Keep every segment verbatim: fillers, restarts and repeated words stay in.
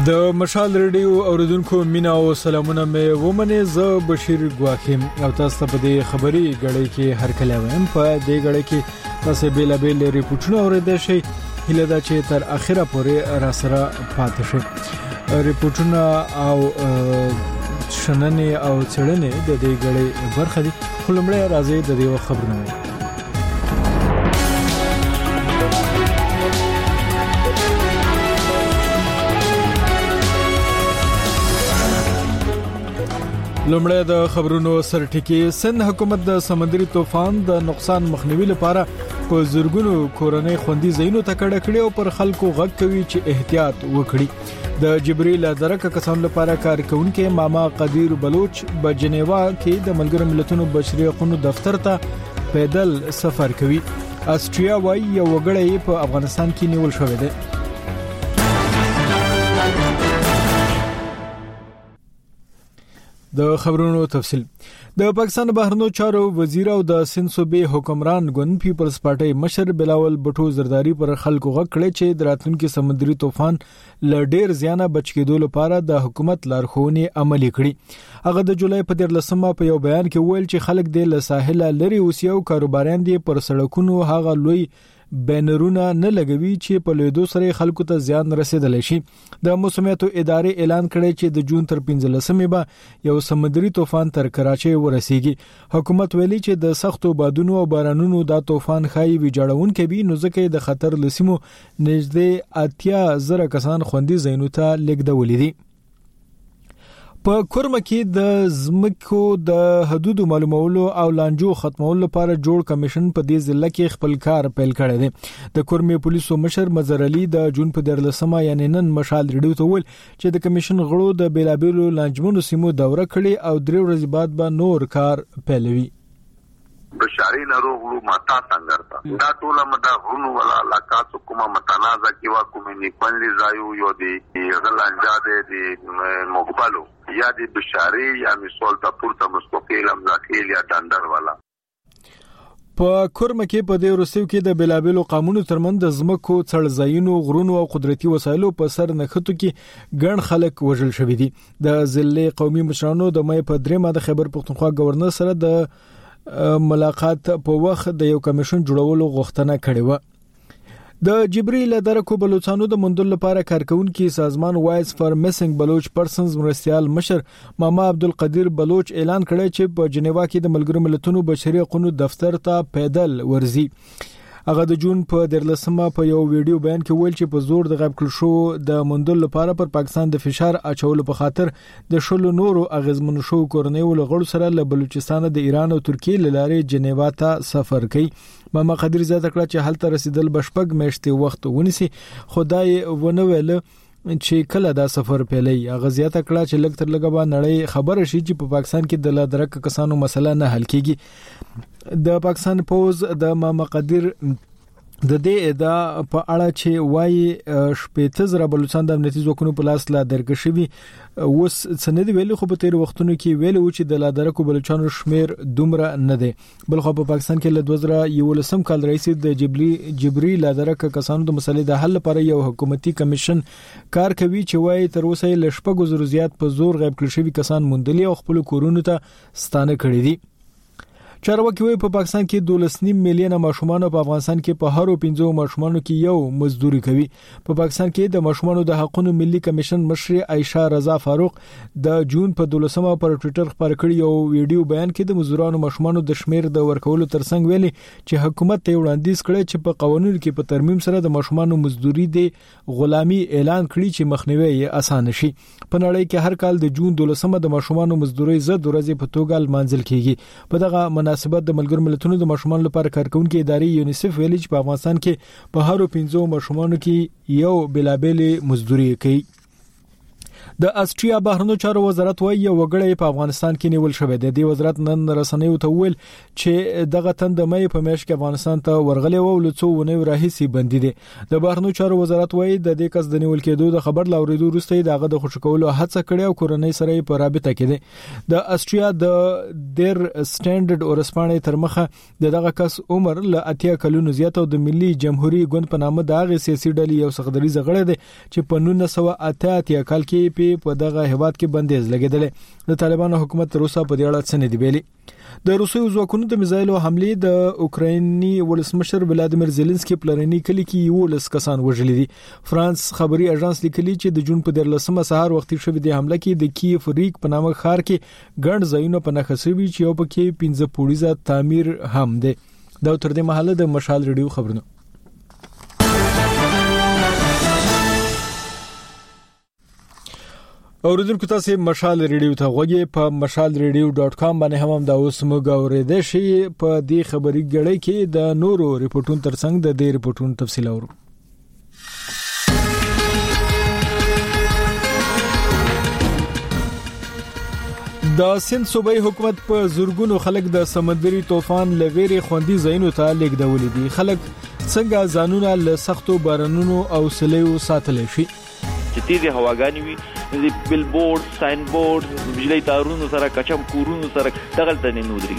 د مشال ریډیو اوریدونکو مینا او سلامونه مې ومنه ز بشیر ګواخیم او تاسو ته په دې خبري غړې کې هر کله وایم په دې غړې کې تاسو بیل بیل ریپورتونه اوریدئ شئ هله دا چې تر اخره پورې را سره پاتې شئ ریپورتونه او شننې او څېړنې د دې غړې برخه دي خلمړې راځي د دې خبرونه لومړی د خبرونو سرټکی سند حکومت د سمندري طوفان د نقصان مخنیوي لپاره په زورګونو کورنۍ خوندي ځایونو ته کډه کړې او پر خلکو غږ کوي چې احتیاط وکړي د جبريل درکه کسان لپاره کارکونکو ماما قدیر بلوچ په جنیوا کې د ملګرو ملتونو بشري حقوقو دفتر ته پیدل سفر کوي استرالیا وايي یو وګړی په افغانستان کې نیول شوی دی د خبرونو تفصیل د پاکستان بهرنیو چارو وزیر او د سند صوبې حکمران ګوند پیپلز پارټي مشر بلاول بټو زرداری پر خلکو غږ کړي چې د راتلونکي سمندري طوفان ل ډیر زیانه بچ کېدو لپاره د حکومت لارښوونې عملي کړي هغه د جولای په دولسمه په یو بیان کې ویل چې خلک د لساحل لري اوسيو کاروباريان دي پر سړکونو هغه لوی بنرونه نه لګوي چې په لیدو سره خلکو ته زیان رسیدلی شي د موسمیاتو ادارې اعلان کړی چې د جون تر پنځلسمې به یو سمندري طوفان تر کراچۍ ورسیږي حکومت ویلي چې د سختو بادونو او بارانونو دا طوفان خای ویجاړون کوي نو ځکه د خطر لسیمو نږدې اتیا زره کسان خوندي ځایونو ته لیږدولې دي په کورمه کې د زمکو د حدود معلومولو او لانجو ختمولو لپاره جوړ کمیشن په دې ضلع کې خپل کار پیل کړی دی د کورمه پولیسو مشر مظهر علي د جون په دولسمه یعنی نن مشال ریډیو ته ویل چې د کمیشن غړو د بیلابیلو لانجمنو سیمو دوره کړي او درې ورځې بعد به نور کار پیلوي بشاری نروغلو ماتا څنګه دا ټول مدا غونو ولا علاقات کومه متنازع کیوا کومه نیپنلی زایو یو دی غلانجا دی مقبلو یا دی بشاری یا مثال تا پورته مستقیل امزاقیل یا دندر والا په کورمه کې په دې روسیو کې د بلابلو قانونو ترمن د زمکو څړځایونو غرونو او قدرتي وسایلو په سر نخټو کې ګڼ خلک وژل شوی دي د ضلع قومي مشرانو د مې په درېمه د خیبر پختونخوا گورنر سره د ملاقات په وخت د یو کمیشن جوړولو غوښتنه کړې و د جبريل درکو بلوچستانو د مندل لپاره کارکونکو سازمان وایس فار میسنګ بلوچ پرسنز مرستيال مشر ماما عبدالقدیر بلوچ اعلان کړی چې په جنیوا کې د ملګرو ملتونو بشري حقوقو دفتر ته پیدل ورزي هغه د جون په دولسمه په یو ویډیو بیان کې ویل چې په زور د غیب کړ شو د مندل لپاره پر پاکستان د فشار اچولو په خاطر د شلو نورو اغیزمنو شو کورنیو لغړو سره له بلوچستان د ایران او ترکیه لارې جنیوا ته سفر کوي ماما قدیر زیاته کړه چې هلته رسیدل بشپګ میشته وخت ونیسي خدای ونه ویل چې کله دا سفر پیلي هغه زیاته کړه چې لګ تر لګه به نړۍ خبر شي چې په پاکستان کې د لادرک کسانو مسله نه حل کیږي د پاکستان پوز د ماما قدیر د دې ادا په اړه چې وایي شپږ زره بلوچستان د امنیتي ځواکونو په لاس لا درګشوي اوس سند ویلي خو په تیر وختونو کې ویلو چې د لادرکو بلوچستانو شمیر دومره نه دی بل خو په پاکستان کې له دوه زره یولسم کال رئیس د جبري جبري لادرک کسانو د مسلې د حل لپاره یو حکومتي کمیشن کار کوي چې وایي تر اوسه له شپږ زره زیات په زور غیب کړی شوی کسان موندلي او خپل کورونو ته ستانه کړی دي چارواکي وایي په پاکستان کې دولس نیم میلیون ماشومان په افغانستان کې په هرو پنځو ماشومانو کې یو مزدوري کوي په پاکستان کې د ماشومانو د حقوقو ملي کمیشن مشر عائشہ رضا فاروق د جون په دولسمه پر ټوئیټر خبر کړی یو ویډیو بیان کې د مزدورانو ماشومانو د شمیر د ورکولو ترڅنګ ویلي چې حکومت ته وړاندیز کړی چې په قوانینو کې په ترمیم سره د ماشومانو مزدوري د غلامي اعلان کړی چې مخنیوي یې اسانه شي په نړۍ کې هر کال د جون دولسمه د ماشومانو مزدوري زد ورځې په توګه منځل کیږي په دغه مناسبت د ملګرو ملتونو د ماشومان لپاره کارکونکو ادارې یونیسف ویلي چې په افغانستان کې په هرو پنځو ماشومانو کې یو بلابل مزدوري کوي د استرالیا بهرنیو چارو وزارت وايي یو وګړی په افغانستان کې نیول شوی دی. د وزارت نن رسنیو ته ویل چې دغه تند مې په میاشت کې افغانستان ته ورغلی و او لڅو ونه راهیسي بندي دي. د بهرنیو چارو وزارت وايي د دې کس د نیول کېدو د خبر لاوریدو وروسته دغه د خوشکولو هڅه کړې او کورنۍ سره په رابطه کې دي. د استرالیا د ډیر سټانډرډ اورسپانې تر مخه دغه کس عمر له اتیا کلونو زیات او د ملي جمهوریت ګوند په نامه د هغه سیاسي ډلې یو سخدري زغړه دي چې په نولس سوه اته اتیا کال کې په دغه هیواد کې بندیز لګیدل. د طالبانو حکومت تر اوسه په دې اړه څه نه دی ویلي. د روسي ځواکونو د میزایلو حمله د اوکرایني ولسمشر ولادیمیر زيلنسکي پلرني کلی کې یو لس کسان وژل دي. فرانس خبري اژانس لیکلي چې د جون په درلسمه سهار وختي شوې د حمله کې د کیف ریک په نامه ښار کې ګڼ ځایونه په نخښوي چې یو پکې پنځه پوړیزه تعمیر هم دي. دا تر دې مهاله د مشال ریډیو خبرونه. اوریدونکو تاسو مشال ریډیو ته غوږی په مشال ریډیو ډاٹ کام باندې هم دا اوس موږ اورېدل شي. په دې خبري غړې کې د نورو ریپورتونو ترڅنګ د دې ریپورتونو تفصیل اورو. د سند صوبایي حکومت په زورګونو خلک د سمندري طوفان لويري خوندي ځایونو ته لیږدول دي. خلک څنګه ځانونه له سختو بارانونو او سلیو ساتل شي. چې تیزه هواګانی وي د بیل بورډ ساين بورډ بجلی تارونو سره کچم کورونو سره دغلت نه نودري.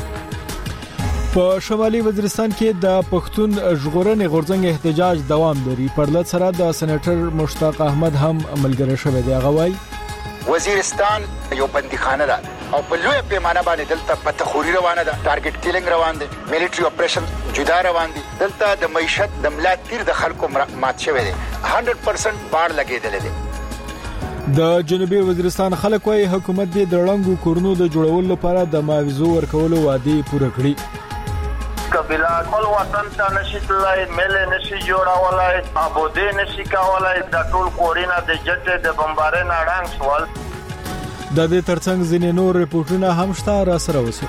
په شمالي وزیرستان کې د پښتون ژغورنې غورځنګ احتجاج دوام لري. پرلط سره د سېنیټر مشتاق احمد هم عملګری شوی دی. غوای وزیرستان یو بندیخانه ده او په لوی پیمانه باندې دلته پتخوري روانه ده، ټارګټ کیلینګ روان دي، میلیټري اپریشن جدا روان دي. دلته د معیشت د ملا تیر د خلکو مات شوی دی. هندرد پرسنټ بار لګیدل دي. د جنوبي وزیرستان خلک وايي حکومت د دړنګو کورونو د جوړولو لپاره د معاوضو ورکولو وعده پوره کړې. قبیله خپل وطن ته نشي تلای، مل نشي جوړولای، ابوده نشي کولای. د ټول کورینه د جټه د بمبارې نړنګ سوال. د دې ترڅنګ ځینې نور ریپورتونه هم شته، را سره وسو.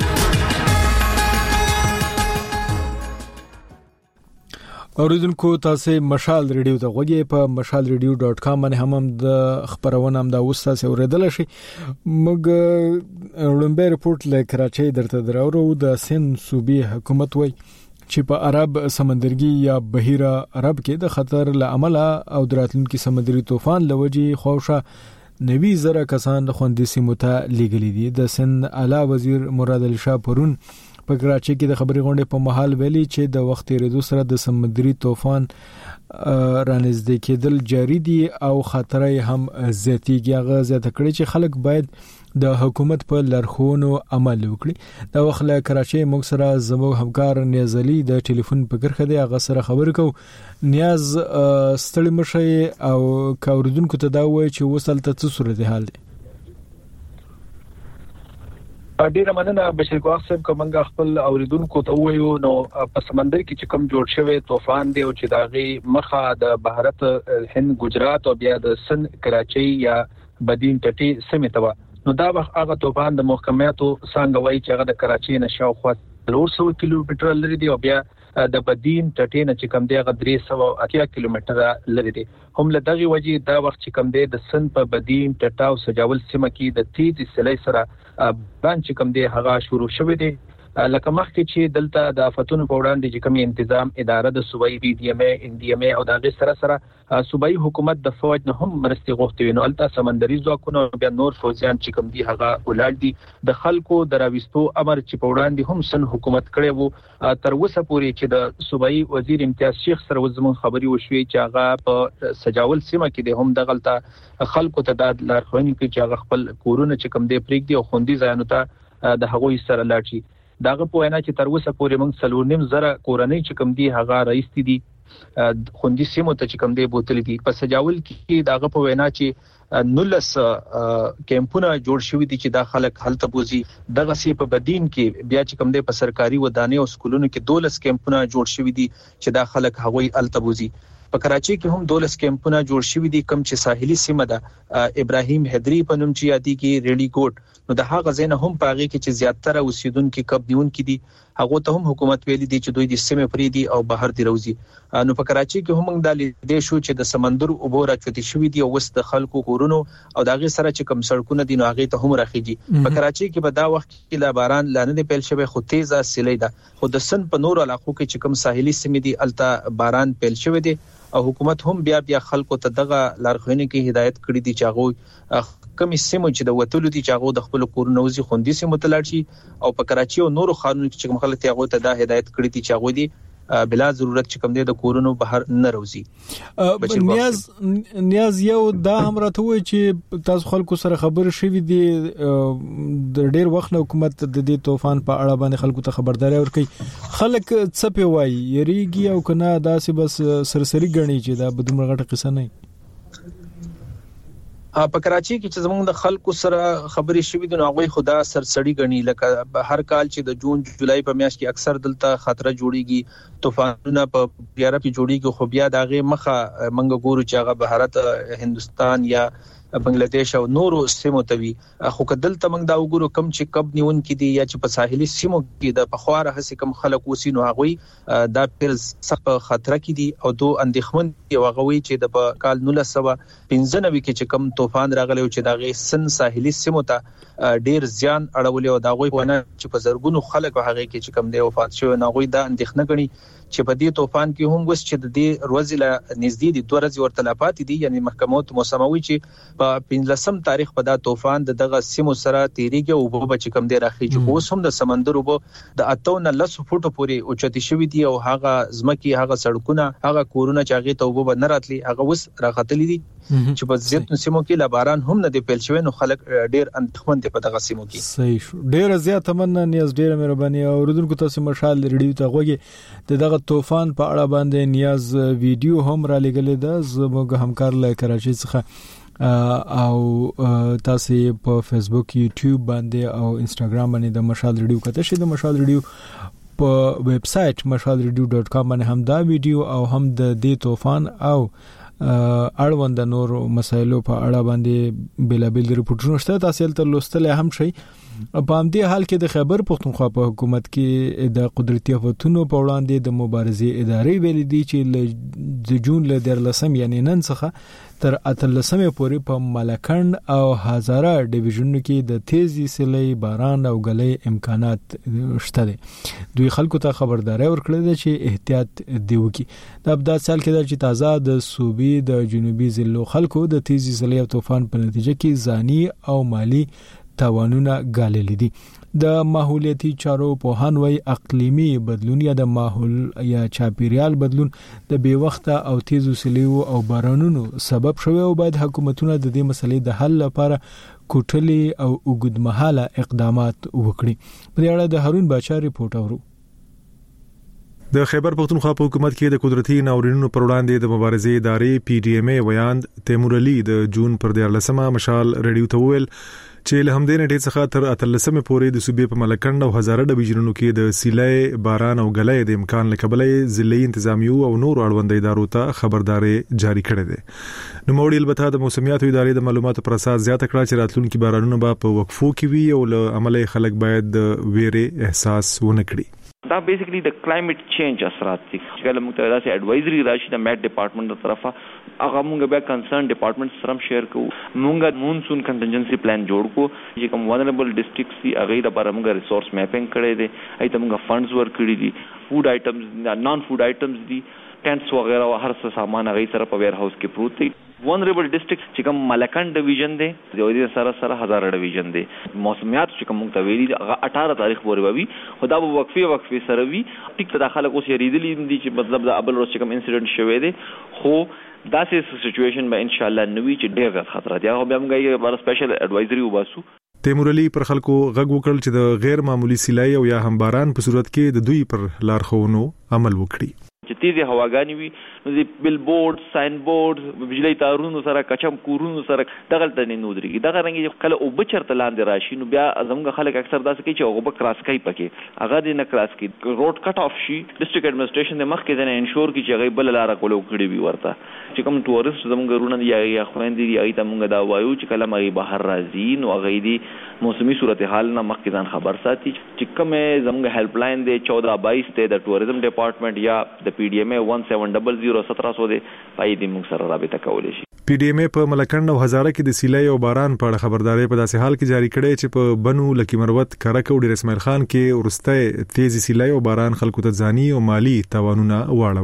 اوریدونکو تاسو مشال ریډیو ته غوږی په مشال ریډیو ډاٹ کام باندې هم د خبرونه هم د اوستا سره اوریدل شي. موږ لومبه رپورت له کراچۍ درته درو. د سند صوبي حکومت وای چې په عرب سمندرګي یا بحیره عرب کې د خطر لامل او دراتلونکو سمندري طوفان لوجي خوښه نوي زره کسان خوندې سیمو ته لیږلي دي. د سند اعلی وزیر مراد علي شاه پرون په کراچۍ کې د خبري غونډې په محل ویلي چې د وخت تیریدو سره د سمندري طوفان رانږدې کېدل جاری دي او خطر هم زیاتېږي. هغه زیاته کړې چې خلک باید د حکومت په لارښوونو عمل وکړي. دا وخت له کراچۍ موږ سره زموږ همکار نیاز علي د ټلیفون په کرخه دی. هغه سره خبرې کوو. نیاز ستړي مشه او کاوردونکو ته دا وایي چې وسلته څه صورتحال دی؟ ډیره مننه بشیر ګواخ صاحب. کومنګ خپل اوریدونکو ته وایو نو په سمندر کې چې کم جوړ شوی طوفان دی او چې داغي مخه د بهارت هند ګجرات او بیا د سن کراچۍ یا بدین ټټي سیمه ته نو دا هغه طوفان د محکماتو څنګه وایي چې هغه د کراچۍ نشو خو څلور سوه کیلومتر لري دی او بیا د بدین ټټي نه چې کم دی هغه درې سوه اتیا کیلومتر لري دی. هم له دغه وجې دا وخت چې کم دی د سن په بدین ټټا او سجاول سیمه کې د تیز سلې سره باندې چې کم دی هغه شروع شوه دی. لکه مخکې چې دلته د آفتونو په وړاندې چې کوم تنظیم اداره د صوبایي بي ډي ام اي ان ډي ام اي او دغه سره سره صوبایي حکومت د فوج نه هم مرستي غوښتي نو الته سمندري ځواکونه بیا نور فوجیان چې کوم دي هغه ولړ دي. د خلکو دراويستو امر چې په وړاندې هم سن حکومت کړي وو تر اوسه پورې چې د صوبایي وزیر امتیاز شیخ سره وزمون خبري وشوي چې هغه په سجاول سیمه کې د هم دغلطه خلکو ته د لارښوونې کې چې هغه خپل کورونه چې کوم دی پریک دي او خوندي ځایونو ته د هغوی سره لاړ شي. داغه په وینا چې تر اوسه پورې موږ څلور نیم زره کورنۍ چې کوم دي هغه رئیس دي خوندي سیمو ته چې کوم دي بوتل دي. په سجاول کې داغه په وینا چې نولس کیمپونه جوړ شوي دي چې دا خلک هلته بوزي. دغه سی په بدین کې بیا چې کوم دي په سرکاري ودانۍ او سکولونو کې دولس کیمپونه جوړ شوي دي چې دا خلک هغوی هلته بوزي. په کراچي کې هم دولس کیمپونه جوړ شوي دي کم چې ساحلي سیمه ده ابراهیم حیدری په نوم چې یادي کې ریډي ګوټ نو د هغه ځای نه هم پاغي کې چې زیاتره اوسیدونکو کب نیونکو دي هغه ته هم حکومت ویلي دي چې دوی د سیمه پرې دي او بهر دی روزي نو په کراچي کې هم د لیدې شو چې د سمندر اوبو راچوتي شوي دي او وس د خلکو کورونو او دغه سره چې کم سړکونه دي نو هغه ته هم راخیږي په کراچي کې په دا وخت کې لا باران لانه دی پیل شوی خو تیزه سیلې ده خو د سن په نور علاقو کې چې کم ساحلي سیمې دي الته باران پیل شوی دی او حکومت هم بیا بیا خلکو ته دغه لارښوونې کې هدایت کړې دي چې هغه کمی سیمو چې د وټولو دي چې هغه د خپل کورونو وزي خوندې سیمو ته لاړ شي او په کراچي او نورو ښارونو کې چې خلک ته هغه ته دا هدایت کړې دي چې هغه دي بلا ضرورت چې کوم دي د کورونو بهر نه روزي نیاز نیاز یو دا هم راته وای چې تاسو خلکو سره خبر شوي دي د ډیر وخت حکومت د دې طوفان په اړه باندې خلکو ته خبرداري ورکړي خلک څه په وای یریږي او کنه داسې بس سرسری غني چې دا بدومره غټه قصه نه په کراچي کې چې زموږ د خلکو سره خبرې شوې دي نو هغه خدا سرسړی غني لکه هر کال چې د جون جولای په میاشت کې اکثر دلته خطر جوړيږي طوفانونه په یاره کې جوړيږي خو بیا دغه مخه منګ ګورو چې هغه بهارت هندستان یا بنگلاديش او نورو سیمو ته وي خو کدل تمنګ دا وګورو کم چې کب نیون کې دي یا چې په ساحلي سیمو کې د پخواره هسي کم خلک وسینو هغه دا پر سخت خطر کې دي او دو اندېخمن دی واغوي چې د کال نولس سوه پنځه نوي کې چې کم طوفان راغلی او چې دغه سن ساحلي سیمو ته ډیر زیان اړولې او دا غوي ونه چې په زرګونو خلک هغه کې چې کم دی وفات شو نه غوي دا اندېخنه غني چې په دې طوفان کې هم وس چې د دې ورځې له نږدې دي دوه ورځې ورته لا پاتې دي یعنی محکمو موسموي چې په پنځلسم تاریخ په دا طوفان د دغه سیمو سره تیریږي او په بچ کم دی راخیږي اوس هم د سمندر وبو د اته نه لس فوټو پورې اوچتي شوی دی او هغه ځمکې هغه سړکونه هغه کورونه چې هغه ته وبو نه راتلي هغه وس راختلي دي چې په ځینو سیمو کې لا باران هم نه دی پیل شوی نو خلک ډیر اندېښمن دي په دغه سیمو کې صحیح شو ډیر زیات تمنا نیاز ډیر مهرباني او اوریدونکو تاسو مشال ریډیو ته غوږی دغه طوفان په اړه باندې نیاز ویډیو هم را لګلې ده زموږ همکار له کراچي څخه او تاسو په فیسبوک یوټیوب باندې او انستګرام باندې د مشال ریډیو کته شي د مشال ریډیو په ویب سټ مشال ریډیو ډاٹ کام باندې هم دا ویډیو او هم د دې طوفان او اړوند نور مسایلو په اړه باندې بلابل ریپورتونه شته تاسو ته لوستل هم شي په همدې حال کې د خیبر پختونخوا په حکومت کې د قدرتي آفتونو په وړاندې د مبارزې ادارې ویل دي چې د جون له دیارلسم یعنی نن څخه تر اتلسمې پورې په ملکند او هزاره ډیویژنونو کې د تیزی سیلۍ باران او غلې امکانات شته دي دوی خلکو ته خبرداري ورکړه ده چې احتیاط دی وکړي د ابدا سال کې چې تازه د صوبې د جنوبي ضلعو خلکو د تیزی سیلۍ او طوفان په نتیجه کې ځاني او مالی تاوانونه ګاللي دي د ماحولیاتي چارو په هنوي اقلیمي بدلون یا د ماحول یا چاپیریال بدلون د بي وخته او تیزو سیلیو او بارانونو سبب شوی او باید حکومتونه د دې مسلې د حل لپاره کوټلي او وګدمحاله اقدامات وکړي په اړه د هارون باچا ریپورت اورو د خیبر پختونخوا په حکومت کې د قدرتي ناورینونو پر وړاندې د مبارزې ادارې پی ډی ایم ای ویاند تیمور علي د جون پر دیارلسمه مشال ریډیو ته ویل چې له همدې نټې څخه تر اتلسمې پورې د صوبې په ملکند او هزاره ډیویژنونو کې د سیلۍ باران او غلې د امکان لکبلې ضلعي انتظامیو او نور اړوند ادارو ته خبرداري جاری کړې ده نو موړي البته د موسمیاتو ادارې د معلوماتو پر اساس زیاته کړه چې راتلونکي بارانونه به په وقفو کې وي او له عملي خلک باید د ویرې احساس ونه کړي دا بیسیکلی د کلایمټ چینج اثرات دي چې کله موږ ته داسې اډوایزري راشي د میټ ډپارټمنټ طرفه هغه موږ بیا کنسرن ډپارټمنټ سره شیر کوو موږ مونسون کنټینجنسي پلان جوړ کو چې کوم ولنریبل ډسټرکټس دي هغه لپاره موږ ریسورس میپینګ کړی دی ایته موږ فندز ورکړي دي فود آیټمز نان فود آیټمز دي ټینټس وغیرہ او هر څه سامان هغه سره په ویر هاوس کې پروت دی ولنریبل ډسټرکټس چې کوم ملکند ډیویژن دی د دې سره سره هزاره ډیویژن دی موسمیات چې کوم موږ ته ویلي هغه اټھارہ تاریخ پورې وي خدا به وقفي وقفي سره وي ټیک ته داخله کوس یریدلی دي چې مطلب د ابل ورځ چې کوم انسیډنټ شوی دی خو دا سه سچويشن به ان شاء الله نوي چې ډېر زیات خطر دی هغه به موږ یې بار سپیشل اډوایزري وباسو تیمور علي پر خلکو غږ وکړل چې د غیر معمولی سیلۍ او یا هم باران په صورت کې د دوی پر لارښوونو عمل وکړي چې تیزه هواګانی وي نو د بل بورډ ساين بورډ بجلی تارونو سره کچم کورونو سره دغه تنه نو دري دغه رنګ کله او بچر تلاندې راشي نو بیا زموږ خلک اکثر داسې کوي چې هغه به کراس کوي پکې هغه د نه کراس کوي روډ کټ اف شي ډیسټریکټ اډمنسټریشن د مخ کې د انشور کی چې هغه بل لار کولو کړی وي ورته چې کوم ټورست زموږ رونه یا یا خويندې یا ایت موږ دا وایو چې کله مې بهر راځي نو هغه دی موسمي صورتحال نه مخ کې ځان خبر ساتي چې کوم زموږ هیلپ لاین دی چودہ بائیس ته د ټوریزم ډپارټمنټ یا د پی ډی ایم ای ون سیون ډبل زیرو سیون سو دی پای دی موږ سره رابطه کولای شي. پی ډی ایم ای په ملکند او هزاره کې د سیلای او باران په اړه خبرداري په داسې حال کې جاری کړي چې په بنو لکی مروت کرک او ډیر اسماعیل خان کې ورسته تیزی سیلای او باران خلکو ته ځاني او مالی تاوانونه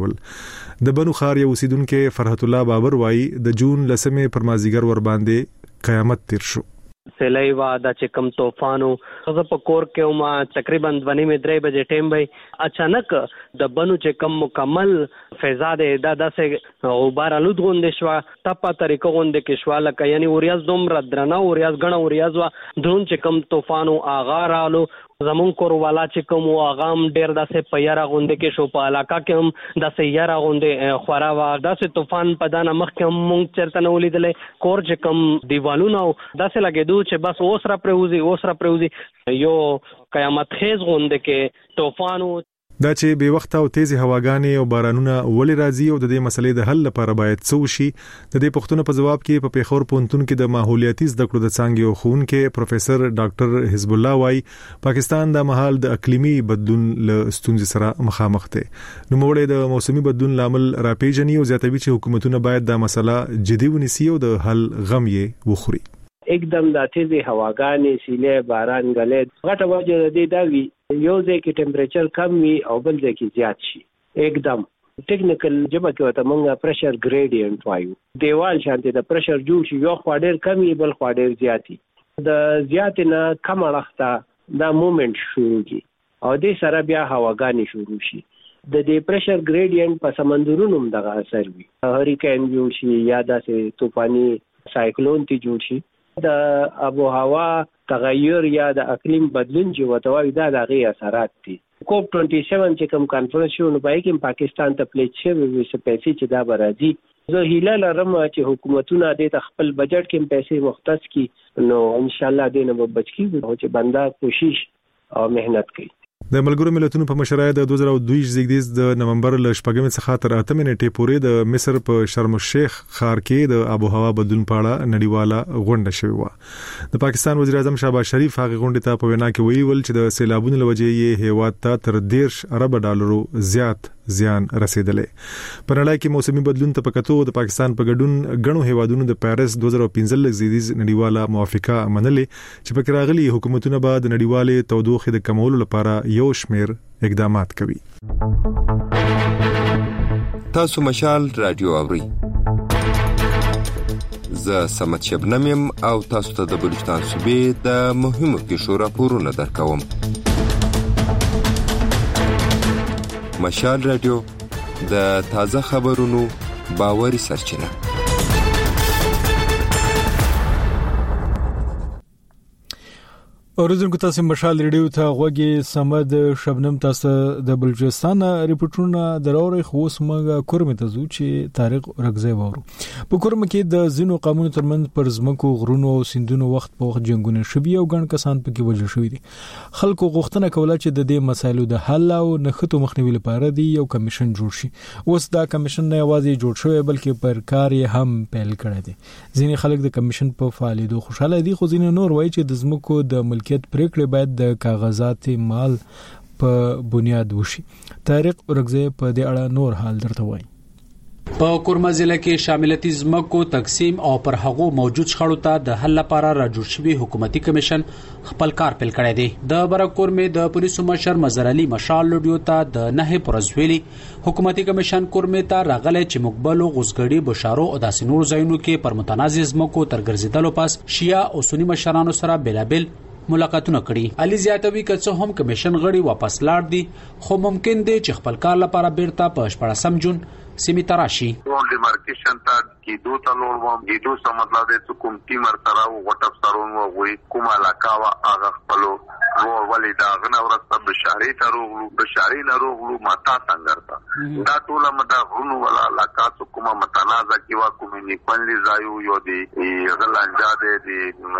واړول. د بنو خار یو اوسیدونکو فرحت الله بابر وایي د جون لسمه پر مازیګر ور باندې قیامت تیر شو. سیلای وا د چکم طوفانو زه په کور کې ما تقریبا دونی مې درې بجې ټیم وای اچانک د بنو چکم مکمل فضا د داسې غبار الود غوندې شو ټپه طریقه غوندې کې شو لکه یعنی اوریاز دومره درنه اوریاز غنه اوریاز وا درون چکم طوفانو آغا رالو زمون کور والا چې کوم اغام ډیر داسې پیرا غوندې کې شو په علاقہ کې هم داسې یارا غوندې خورا وا داسې طوفان په دانه مخ کې هم مونږ چرته نه ولیدلې کور چې کوم دیوالونه داسې لګېدو چې بس اوس را پروزي اوس را پروزي یو قیامت خیز غوندې کې طوفانو دا چې به وخت او تیزی هواګانې او بارانونه ولې راځي او د دې مسلې د حل لپاره باید څه وشي د دې پوښتنو په جواب کې په پیښور پوهنتون کې د ماحولیاتي زده کړو د څانګې او ښوونکي پروفیسور ډاکټر حزب الله وايي پاکستان د مهال د اقلیمي بدلون له ستونزې سره مخامخ دی. نو موږ د موسمي بدلون لامل راپېژني او زیاتوي چې حکومتونه باید دا مسله جدي ونیسي او د حل غم یې وخوري. एकदम د تیزی هواګانې سیلې باران غلې غټه وجه د دې دا وی یو ځای کې ټمپریچر کم وي او بل ځای کې زیات شي. एकदम ټیکنیکل جبه کې وته مونږه پریشر ګریډینټ وایو دیوال شانتي د پریشر جوړ شي یو خوا ډیر کم وي بل خوا ډیر زیاتی د زیات نه کم اړخته دا موومېنټ شروع کی او دې سره بیا هواګانې شروع شي. د دې پریشر ګریډینټ په سمندرونو هم دغه اثر وي هریکین جوړ شي یا داسې طوفاني سایکلون تی جوړ شي. د ابو هوا تغیر یا د اقلیم بدلون چې وتوي دا د غي اثرات دي. کوپ سبعه چې کوم کانفرنس شو نو پای کې پاکستان ته پلیټ شوی وي چې پیسې چې دا برازي زه هیله لرم چې حکومتونه د خپل بجټ کې پیسې مختص کړي نو ان شاء الله دینه به بچ کیږي او چې بندا کوشش او مهنت کوي. د ملګرو ملتونو په مشرۍ د دوه زره دوه زیږدیز د نومبر ل شپږم څخه تر اتمه نیټې پورې د مصر په شرم الشیخ ښار کې د آب و هوا بدلون په اړه نړیواله غونډه شوې و. د پاکستان وزیر اعظم شهباز شریف هغه غونډه ته په وینا کې ویل چې د سیلابونو لوجې یې هیواد ته تر دېرش ارب ډالرو زیات زیان رسیدلې. په نړۍ کې موسمي بدلون ته پکتو د پاکستان په ګډون غنو هیوادونو د پاریس دوه زره پنځه زیږدیز نړیواله موافقه منلې چې په راغلي حکومتونه به د نړیواله تودوخې د کمولو لپاره یو شمیر اقدامات کوي. تاسو مشال رادیو اوري ز سمت شبنم او تاسو ته د بلوچستان صوبې د مهمو پیښو راپورونه درکوم. مشال رادیو د تازه خبرونو باوري سرچینه. اوریدونکو تاسو مشال ریډیو ته غوږی سمد شبنم تاسو د بلوچستان ریپورتونه دروري خوس مګه کورمه ته زو چې طارق رغزی وورو. په کورمه کې د زینو قانون ترمنځ پر زمکو غرونو او سیندونو وخت په وخت جنگونه شوي او ګڼ کسان پکې وژل شوي دي. خلکو غوښتنه کوله چې د دې مسایلو د حل او نخښتو مخنیوي لپاره دی یو کمیشن جوړ شي. اوس دا کمیشن نه یوازې جوړ شوی بلکې پر کار یې هم پیل کړی دی. ځینې خلک د کمیشن په فعالیتو خوشاله دي خو ځینې نور وایي چې د زمکو د ملک پریکړه باید د کاغذات مال په بنیاد وشي. طارق رغزی په دې اړه نور حال درته وایي. په کورما ضلع کې شاملتي زمکو تقسیم او پر هغو موجود شخړو ته د حل لپاره را جوړ شوی حکومتي کمیشن خپل کار پیل کړی دی. د برکور مې د پولیسو مشر مظهر علي مشال لوډیو ته د نه پرزویلي حکومتي کمیشن کورمې ته راغلی چې مقبلو غوسګړي بشارو او داسې نور ځایونو کې پر متنازع زمکو تر ګرځیدلو پس شیعه او سنی مشرانو سره بلابل ملاقاتونه کړي. علي زیاتوي که څه هم کمیشن غړي واپس لاړ دي خو ممکن دی چې خپل کار لپاره بیرته په شپږم جون سیمه تراشي. ټول ډیمارکیشن ته کې دوه تلور وم د دوه سمطلا د حکومتي مرتبه او غټ افسرون او وي کومه علاقه وا هغه خپلو رو ولې دا غنه ورسته بشاري ته روغلو بشاري نه روغلو ماتا څنګه دا ټول مدا غرونو ولا علاقات کومه متنازع کې وا کومې نیکونلي ځایو یو دی غلانجا دی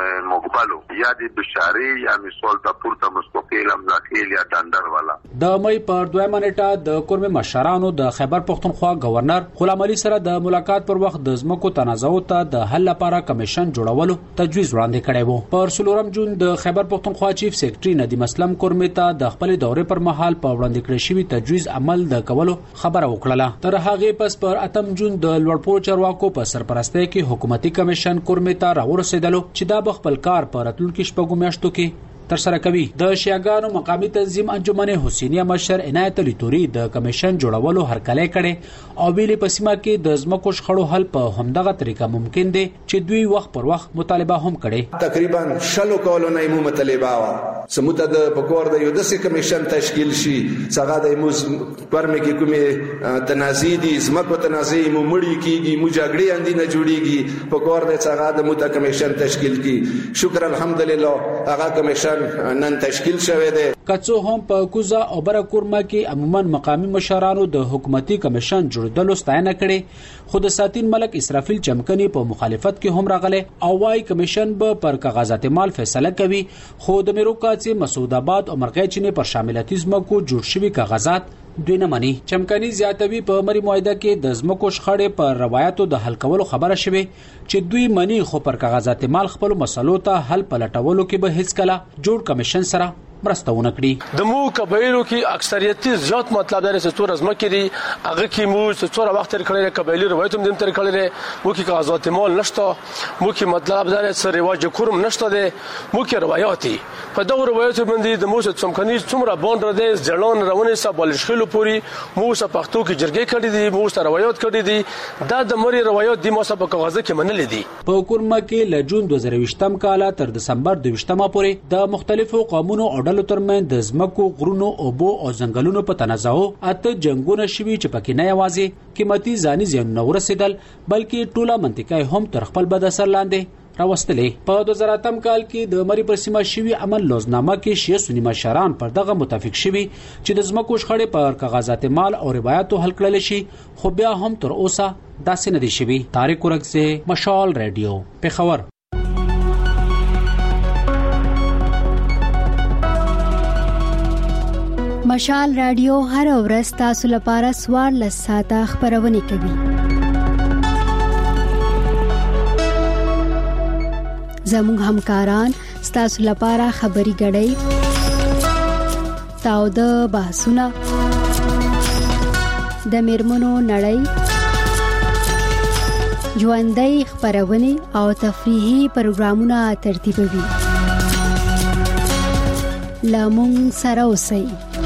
مقبلو یا دی بشاری یا مثال د پورته مستقیل امزاخیل یا دندر والا د مې پر دویمه نیټه د کورمه مشرانو د خیبر پختونخوا گورنر غلام علي سره د ملاقات پر وخت د ځمکو تنازع ته د حل لپاره کمیشن جوړولو تجویز وړاندې کړی وو. پر څلورم جون د خیبر پختونخوا چیف سیکریټري ندیم اسلم کورمه ته د خپل دورې پر مهال په وړاندې کړی شوی تجویز عمل د کولو خبره وکړه. تر هغه پس پر اتم جون د لوړپوړ چارواکو په سرپرستۍ کې حکومتي کمیشن کورمه ته راورسېدلو چې دا خپل کار په راتلونکي شپږو میاشتو کې تر سره کوي. د شیعاګانو مقامی تنظیم انجمن حسینیه مشر عنایت علي توري د کمیشن جوړولو هرکلی کړي او ویلي په سیمه کې د ځمکو شخړو حل په همدغه طریقه ممکن دی چې دوی وخت پر وخت مطالبه هم کړي. تقریبا شلو کولو نه مو مطالبه وا سموته د پکور د یو داسې کمیشن تشکیل شي څنګه د موز پرمه کې کومه تنازع دي ځمکو تنازع مو مړی کیږي مو جګړې اندی نه جوړیږي پکور د څنګه د مو کمیشن تشکیل کی. شکر الحمدلله هغه کمیشن نن تشکیل شوه دی. کڅو هم په کوزا او برکورما کې عموما مقامی مشرانو د حکومتي کمیشن جوړېدلو ستاینه کړي خو د ساتین ملک اسرافیل چمکني په مخالفت کې هم راغله او وايي کمیشن به پر کاغذات مال فیصله کوي خو د میروکاڅي مسعود آباد او مرغېچنې پر شاملتیزم کو جوړ شوی کاغذات دوی نه مني. چمکني زیاتوي په مری معاهده کې د ځمکو شخړې پر روایتو د حل کولو خبره شوه چې دوی مني خو پر کاغذات مال خپل مسلو ته حل پلټولو کې به هیڅ کله جوړ کمیشن سره مرسته ونه کړي. د مو قبایلو کې اکثریتي زیات مطلب لري چې څور ازمکه دي هغه کې مو څور وخت تر کړي قبایلی روایتوم دیم تر کړي مو کې کاغذات مال نشته مو کې مطلب لري چې رواج کوم نشته دي مو کې روایتي په دغه روایتو باندې د مو څمکني څومره باندې د ځلون رواني سبل شخلو پوری مو څه پښتو کې جرګې کړي دي مو څه روایت کړي دي دا د مری روایت دي مو څه په کاغذ کې منلې دي. په کورما کې ل جون دوه زره ویشتم کال تر دسمبر دوه ویشتمه پورې د مختلفو قومونو او ډلو ترمن د ځمکو غرونو اوبو او ځنګلونو په تنازع اته جنگونه شوي چې پکې نه یوازې قیمتي ځاني زیانونه ورسېدل بلکې ټوله منطقه هم تر خپل بد اثر لاندې راوستلې. په دوه زره اتم کال کې د مری پر سیمه شوي عمل لوزنامه کې شیعه سنی مشران پر دغه متفق شوي چې د ځمکو شخړې پر کاغذات مال او روایتو حل کړل شي خو بیا هم تر اوسه داسې نه دي شوي. طارق ورکزه مشال رادیو پیښور. مشال رادیو هر ورځ تاسو لپاره سوار لساته خبرونه کوي. زموږ همکاران تاسو لپاره خبري غړي تاو د بحثونه د میرمنو نړۍ ژوندۍ خبرونه او تفریحي پروګرامونه ترتیبوي. لامون سره اوسئ.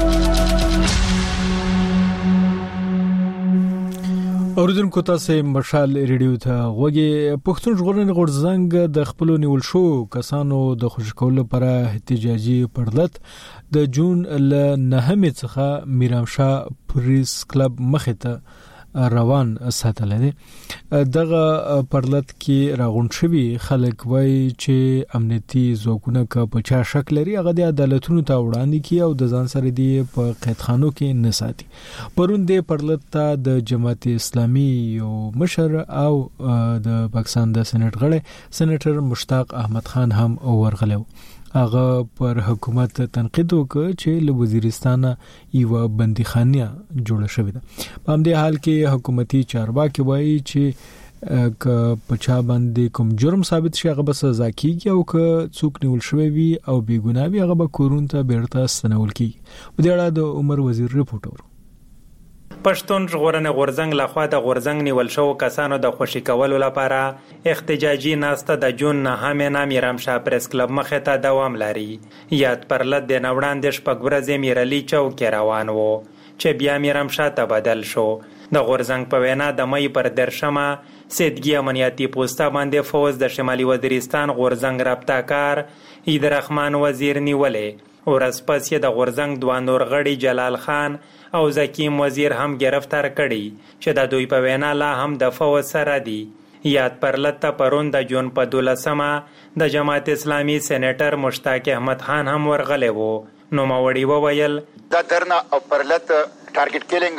اوریدونکو تاسو مشال ریډیو ته غوږی پښتون ژغورنې غورځنګ د خپل نیول شو کسانو د خوشکول لپاره احتجاجي پرلط د جون ل نهمه څخه میرامشاه پولیس کلب مخه ته روان ساتل دي. دغه پرلط کې راغون شوی خلک وای چې امنیتي ځواکونه ک په چا شک لري هغه د عدالتونو ته وړاندې کی او د ځان سره دی په قیدخانو کې نه ساتي. پرون د پرلط ته د جماعت اسلامي یو مشر او د پاکستان د سېنات غړي سېناتر مشتاق احمد خان هم ورغلو. هغه پر حکومت تنقید وکړ چې له وزیرستان یو بندیخانه جوړه شوې ده. په همدې حال کې حکومتي چارواکي وایي چې ک پچا باندې کوم جرم ثابت شي هغه به سزا کیږي او ک څوک نیول شوی وي او بې ګناه وي هغه به کورون ته بیرته ستنول کیږي. په دې اړه د عمر وزیر رپورټ. پښتون ژغورنې غورځنګ لخوا د غورځنګ نیول شو کسانو د خوشي کولو لپاره احتجاجي ناسته د جون نهمه نه میرامشاه پریس کلب مخه ته دوام لري. یاد پرلط د نوړاندې شپږ ورځې میرالي چوک روان وو چې بیا میرامشاه ته بدل شو. د غورځنګ په وینا د مې پر درشمه سیدګي امنیتي پوسټه باندې فوز د شمالي وزیرستان غورځنګ رابطه کار ایدرحمان وزیر نیولې. ورځ پس یې د غورځنګ دوه نور غړي جلال خان او زکیم وزیر هم گرفتار کړي چې د دوی په وینا لا هم د فوز سره دي. یاد پرلط ته پرون د جون په دولسمه د جماعت اسلامي سېناتر مشتاق احمد خان هم ورغلی وو. نو ماوړي وویل دا درنا او پرلط ټارګټ کیلینګ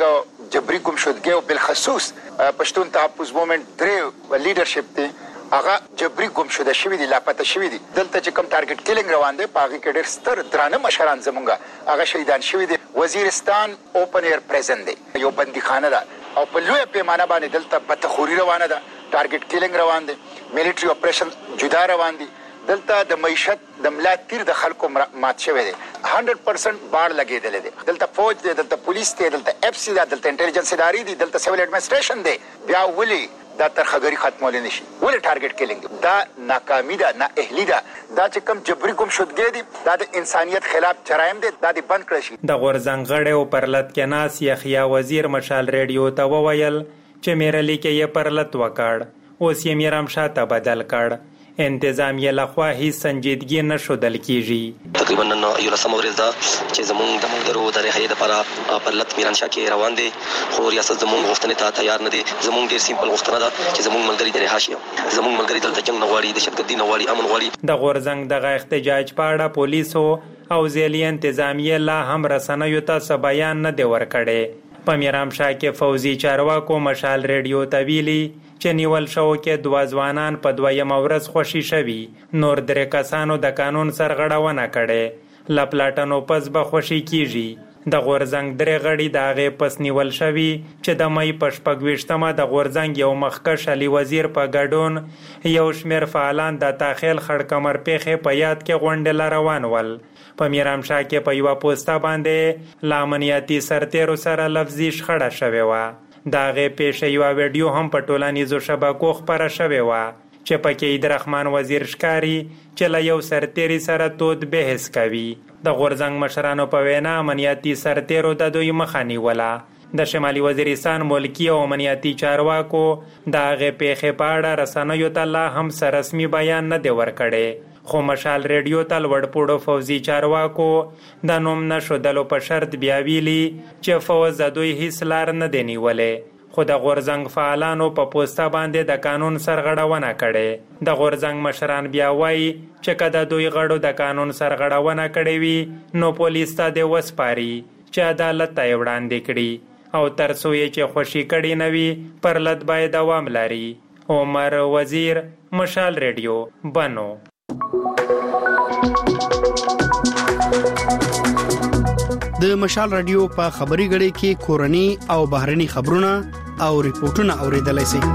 جبري ګمشدګي او بالخصوص پښتون تحفظ موومېنټ درې لیډرشپ ته هغه جبري ګمشده شوی دي، لاپته شوی دي. دلته چې کوم ټارګټ کیلینګ روان دی پاغي کې ډېر ستر درانه مشران زمونږه هغه شهیدان شوی دي. وزیرستان اوپن ایر پریزن دی، یو بندیخانه ده او په لوی پیمانه باندې دلته بدتخوري روانه ده، ټارګټ کیلینګ روان دي، میلیټري اپریشن جدا روان دي. دلته د معیشت د ملا تیر د خلکو مات شوی دی، هندرد پرسنټ بار لګیدل دي. دلته فوج دی، دلته پولیس دی، دلته اف سی دی، دلته انټيليجنس ادارې دي، دلته سیویل اډمنسټریشن دی. بیا ولي دا ترخګری ختمول نشي؟ ولې ټارګټ کیلینګ دا ناکامی ده، نه اهلی ده. دا چې کوم جبري کوم شودګي دي دا د انسانيت خلاف جرایم دي، دا د بند کړی شي. د غورزنګ غړې او پرلط کې ناس یحیی وزیر مشال ریډیو ته وویل چې میرلی کې یې پرلط وکړ، اوس یې میرام شاته بدل کړ. انتظامیه لخوا هیڅ سنجیدګي نه شودل کیږي. تقریبا نن یو لسمه ورځ ده چې زمونږ د ملګرو د رهایی لپاره پرلط میرانشاه کې روان دي، خو ریاست زمونږ غوښتنې ته تیار نه دي. زمونږ ډېر سیمپل غوښتنه ده چې زمونږ ملګري د رها شي، زمونږ ملګري دلته جنګ نه غواړي، دهشتګردي نه غواړي، امن غواړي. د غورزنګ دغه احتجاج په اړه پولیسو او ځایي انتظامیه لا هم رسنیو ته څه بیان نه دی ورکړی. په میرامشاه کې فوزي چارواکو مشال ریډیو ته ویلي چې نیول شو کې دوه ځوانان په دویمه ورځ خوشي شوي، نور درې کسانو د قانون سرغړونه کړې. له پلاټنو پس به خوشي کیږي. د غورزنګ درې غړي د هغې پس نیول شوي چې د مۍ په شپږویشتمه د غورزنګ یو مخکښ علي وزیر په ګډون یو شمېر فعالان د تاخیل خړ کمر پیښې په یاد کې غونډې له روان ول. په میرامشاه کې په یوه پوسته باندې له امنیتي سرتیرو سره لفظي شخړه شوې وه. د هغې پیښې یوه ویډیو هم په ټولنیزو شبکو خپره شوې وه چې پکې عیدرحمان وزیر ښکاري چې له یو سرتیري سره تود بحث کوي. د غورزنګ مشرانو په وینا امنیتي سرتیرو د دوی مخه نیوله. د شمالي وزیرستان ملکی او امنیتي چارواکو د هغې پیښې په اړه رسنیو ته لا هم څه رسمي بیان نه دی ورکړی، خو مشال ریډیو ته لوړپوړو فوزي چارواکو د نوم نه ښودلو په شرط بیا ویلي چې فوز د دوی هیڅ لار نه دی نیولی. خو د غورزنګ فعالانو په پوسته باندې د قانون سرغړونه کړې. د غورزنګ مشران بیا وایي چې که د دوی غړو د قانون سرغړونه کړې وي نو پولیس ته دې وسپاري چې عدالت ته یې وړاندې کړي، او تر څو یې چې خوشي کړي نه وي پرلط باید دوام لري. عمر وزیر، مشال ریډیو، بنو. د مشال رادیو په خبري غړي کې کورني او بهرني خبرونه او ریپورتونه اوریدلای شئ.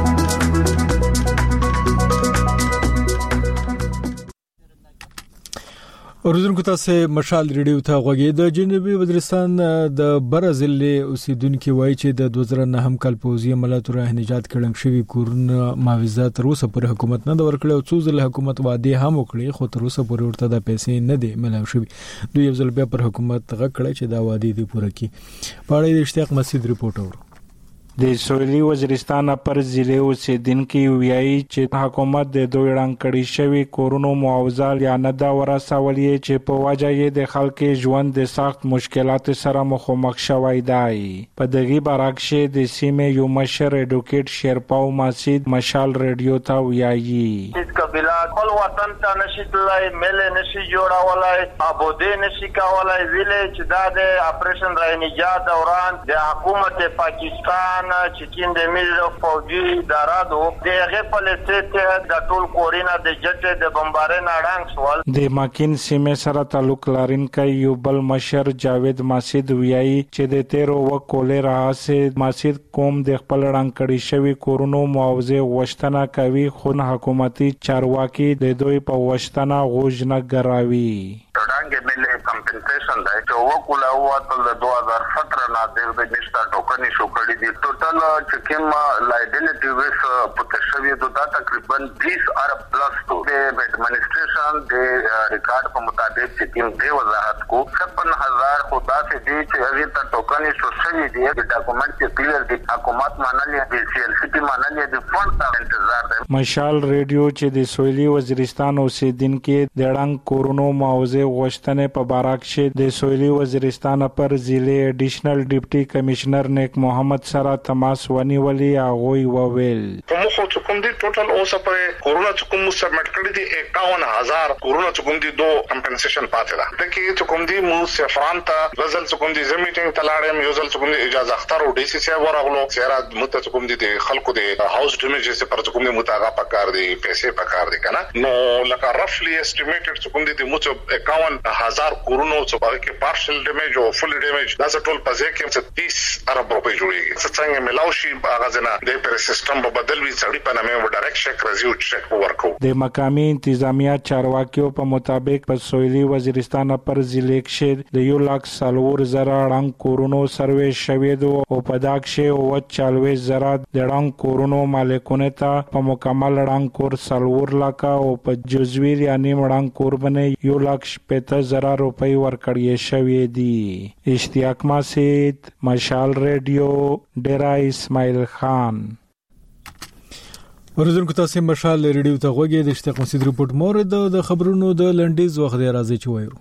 اوریدونکو تاسو مشال ریډیو ته غوږی. د جنوبي وزیرستان د برازیل اوسیدونکو وایي چې د دوه زره نهم کال پوزي عملیاتو راه نجات کړنګ شوی کورونه معاوضه تر اوسه پورې حکومت نه د ورکړی او څو ځله حکومت وعده هم وکړي خو تر اوسه پورې ورته د پیسې نه دی ملاو شوی. دوی یو ځل بیا پر حکومت غږ چې دا وعده دی پوره کړي. په اړه د اشتیاق مسعود ریپورت اورو. د سویلي وزیرستان پر ضلع اوسیدونکو ویایي چې حکومت د دوی وړاندې کړي شوی کورونو معاوضه یا نه دا ورسولې چې په وجه یې د خلکو ژوند د سخت مشکلات سره مخامخ شوی دی. په دغه برعکس د سیمې یو مشر اډوکیټ شیرپاو ماسید مشال ریډیو ته ویایي هیڅ قبیله خپل وطن ته نشي تلای، ملي نشي جوړولای، آبادی نشي کولای. ویلې چې دا د اپریشن رای نجات دوران د حکومت پاکستان چې کین د ملي فوجي ادارو د هغه پالیسي د ټول کورینا د جټ د بمبارې ناړنګ سوال. د ماکین سیمه سره تعلق لرونکي یو بل مشر جاوید ماسید ویایي چې د تیرو وکولې راځي ماسید کوم د خپل رنګ کړي شوی کورونو معاوضه غوښتنه کوي خو حکومتي چارواکي د دوی په غوښتنه غوښ نه ګراوي. ډانګ ملي کمپنسیشن دا چې وکولا واتل د دوه هزار سत्रह نه د نشتا ټوکني شو کړی دي. ټوټل چې کوم لایبیلیټي ویس پته شوی دا تقریبا बीस ارب پلس تو د ایڈمنسټریشن د ریکارډ په مطابق چې کوم دی وضاحت کو छप्पन हज़ार خدا سے دی چې هغه ته ټوکني شو شوی دی. د ډاکومنټ کې کلیر دی، حکومت منلې دی، سی ایل سی پی منلې دی، فند ته انتظار دی. مشال ریډیو چې د سویلي وزیرستان اوسیدونکو د اړنګ کورونو معاوضه غوښتنې په باره کې د سویلي وزیرستان پر ضلع ایډیشنل ډیپټي کمشنر نیک محمد سره تماس ونیولې هغه وویل کوم خو کوم دي ټوټل اوسه په کورونا چې کوم سبمټ کړی دي اکاون هزار کورونا چې کوم دي دو کمپنسیشن پاتې ده د کې چې کوم دي مو سفران ته رزل چې کوم دي زمیټینګ تلاړم یو ځل چې کوم دي اجازه اختر او ډي سي سي ورغلو سیرا مت چې کوم دي د خلکو د هاوس ډیمیجز پر چې کوم دي متاغه پکار دي پیسې پکار دي کنه نو لکه رفلی استیمیټډ چې کوم دي د مو اکاون هزار کورونا چې په کې پارشل ډیمیج او فل ډیمیج دا ټول پځه کې تیس ارب روپۍ جوړیږي څنګه ملاوشي هغه ځنه د پر سیستم په بدل وی سړی په نامه و ډایرکټ چک راځي او چک ورکو د مقامی انتظامیه چارواکیو په مطابق په سویلي وزیرستان پر ضلع کې د یو لک سلور زره رنګ کورونو سروې شوې دو او په داکشه او چالوي زره د رنګ کورونو مالکونه ته په مکمل رنګ کور سلور لک او په جزوی یعنی رنګ کور باندې یو لک پته زره روپۍ ورکړې شوې دي. اشتیاق ماسید، مشال ریډیو، ډیرا اسماعیل خان. ورزونکو تاسو مشال ریډیو ته غوږی د اشتیاق ماسید ریپورت مورد د خبرونو د لنډیز وخت دی راځي چې وایو.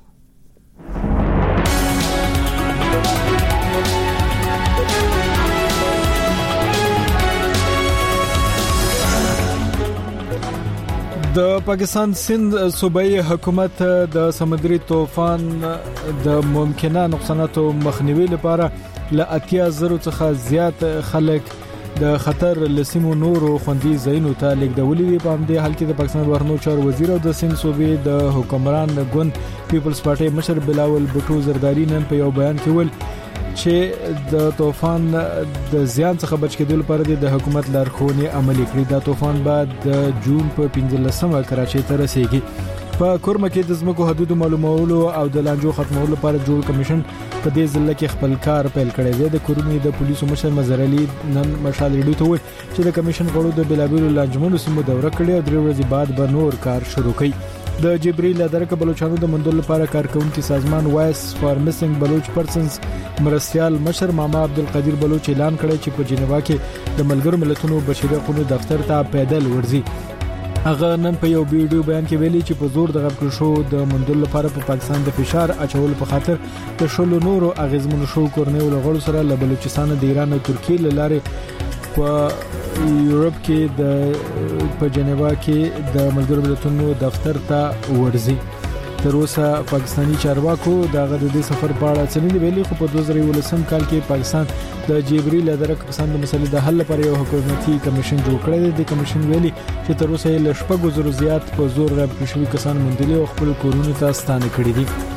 د پاکستان سند صوبایي حکومت د سمندري طوفان د ممکنه نقصاناتو مخنیوي لپاره ل اتیا زرو څخه زیات خلک د خطر لسیمو نورو خوندي ځایونو ته لیږدولي دي. په همدې حال کې د پاکستان بهرنیو چارو وزیر او د سند صوبې د حکمران ګوند پیپلز پارټي مشر بلاول بټو زرداری نن په یو بیان کې ویل چې د طوفان د زیان څخه بچ کېدو لپاره د حکومت لارښوونې عملي کړې. دا طوفان بعد د جون په پنځلسمه کراچۍ ته رسیږي. په کورمه کې د ځمکو حدود معلومولو او د لانجو ختمولو لپاره جوړ کمیشن په دې ځل کې خپل کار پیل کړی دی. د کورمې د پولیسو مشر مظهر علي نن مشال ریډیو ته وویل چې د کمیشن غړو د بلابلو لانجمنو سیمو دوره کړې او درې ورځې بعد به نور کار شروع کړي. د جبريل لدرک بلوچستان د مندل لپاره کارکونکو سازمان وایس فار میسنګ بلوچ پرسنز مرستيال مشر ماما عبدالقدیر بلوچ اعلان کړی چې په جنیوا کې د ملګرو ملتونو بشري حقوقو دفتر ته پیدل ورځي. هغه نن په یو ویډیو بیان کې ویلي چې په زور د غب شو د مندل لپاره په پاکستان د فشار اچول په خاطر د شلو نورو اغیزمنو شو کورنۍ ولغړو سره له بلوچستان د ایران او ترکیه لاره په یورپ کې د په جنیوا کې د ملګرو ملتونو دفتر ته ورځي. تر اوسه پاکستانی چارواکو دغه د دې سفر په اړه څه نه ویلي، خو په دوه زره ولسم کال کې پاکستان د جبريل لدرک پسند مسلې د حل لپاره یو حکومتي کمیشن جوړ کړی دی. د کمیشن ویلي چې تر اوسه له شپږو زرو زیات په زور راب شوي کسان مندلي او خپل کورونو ته ستانه کړي دي.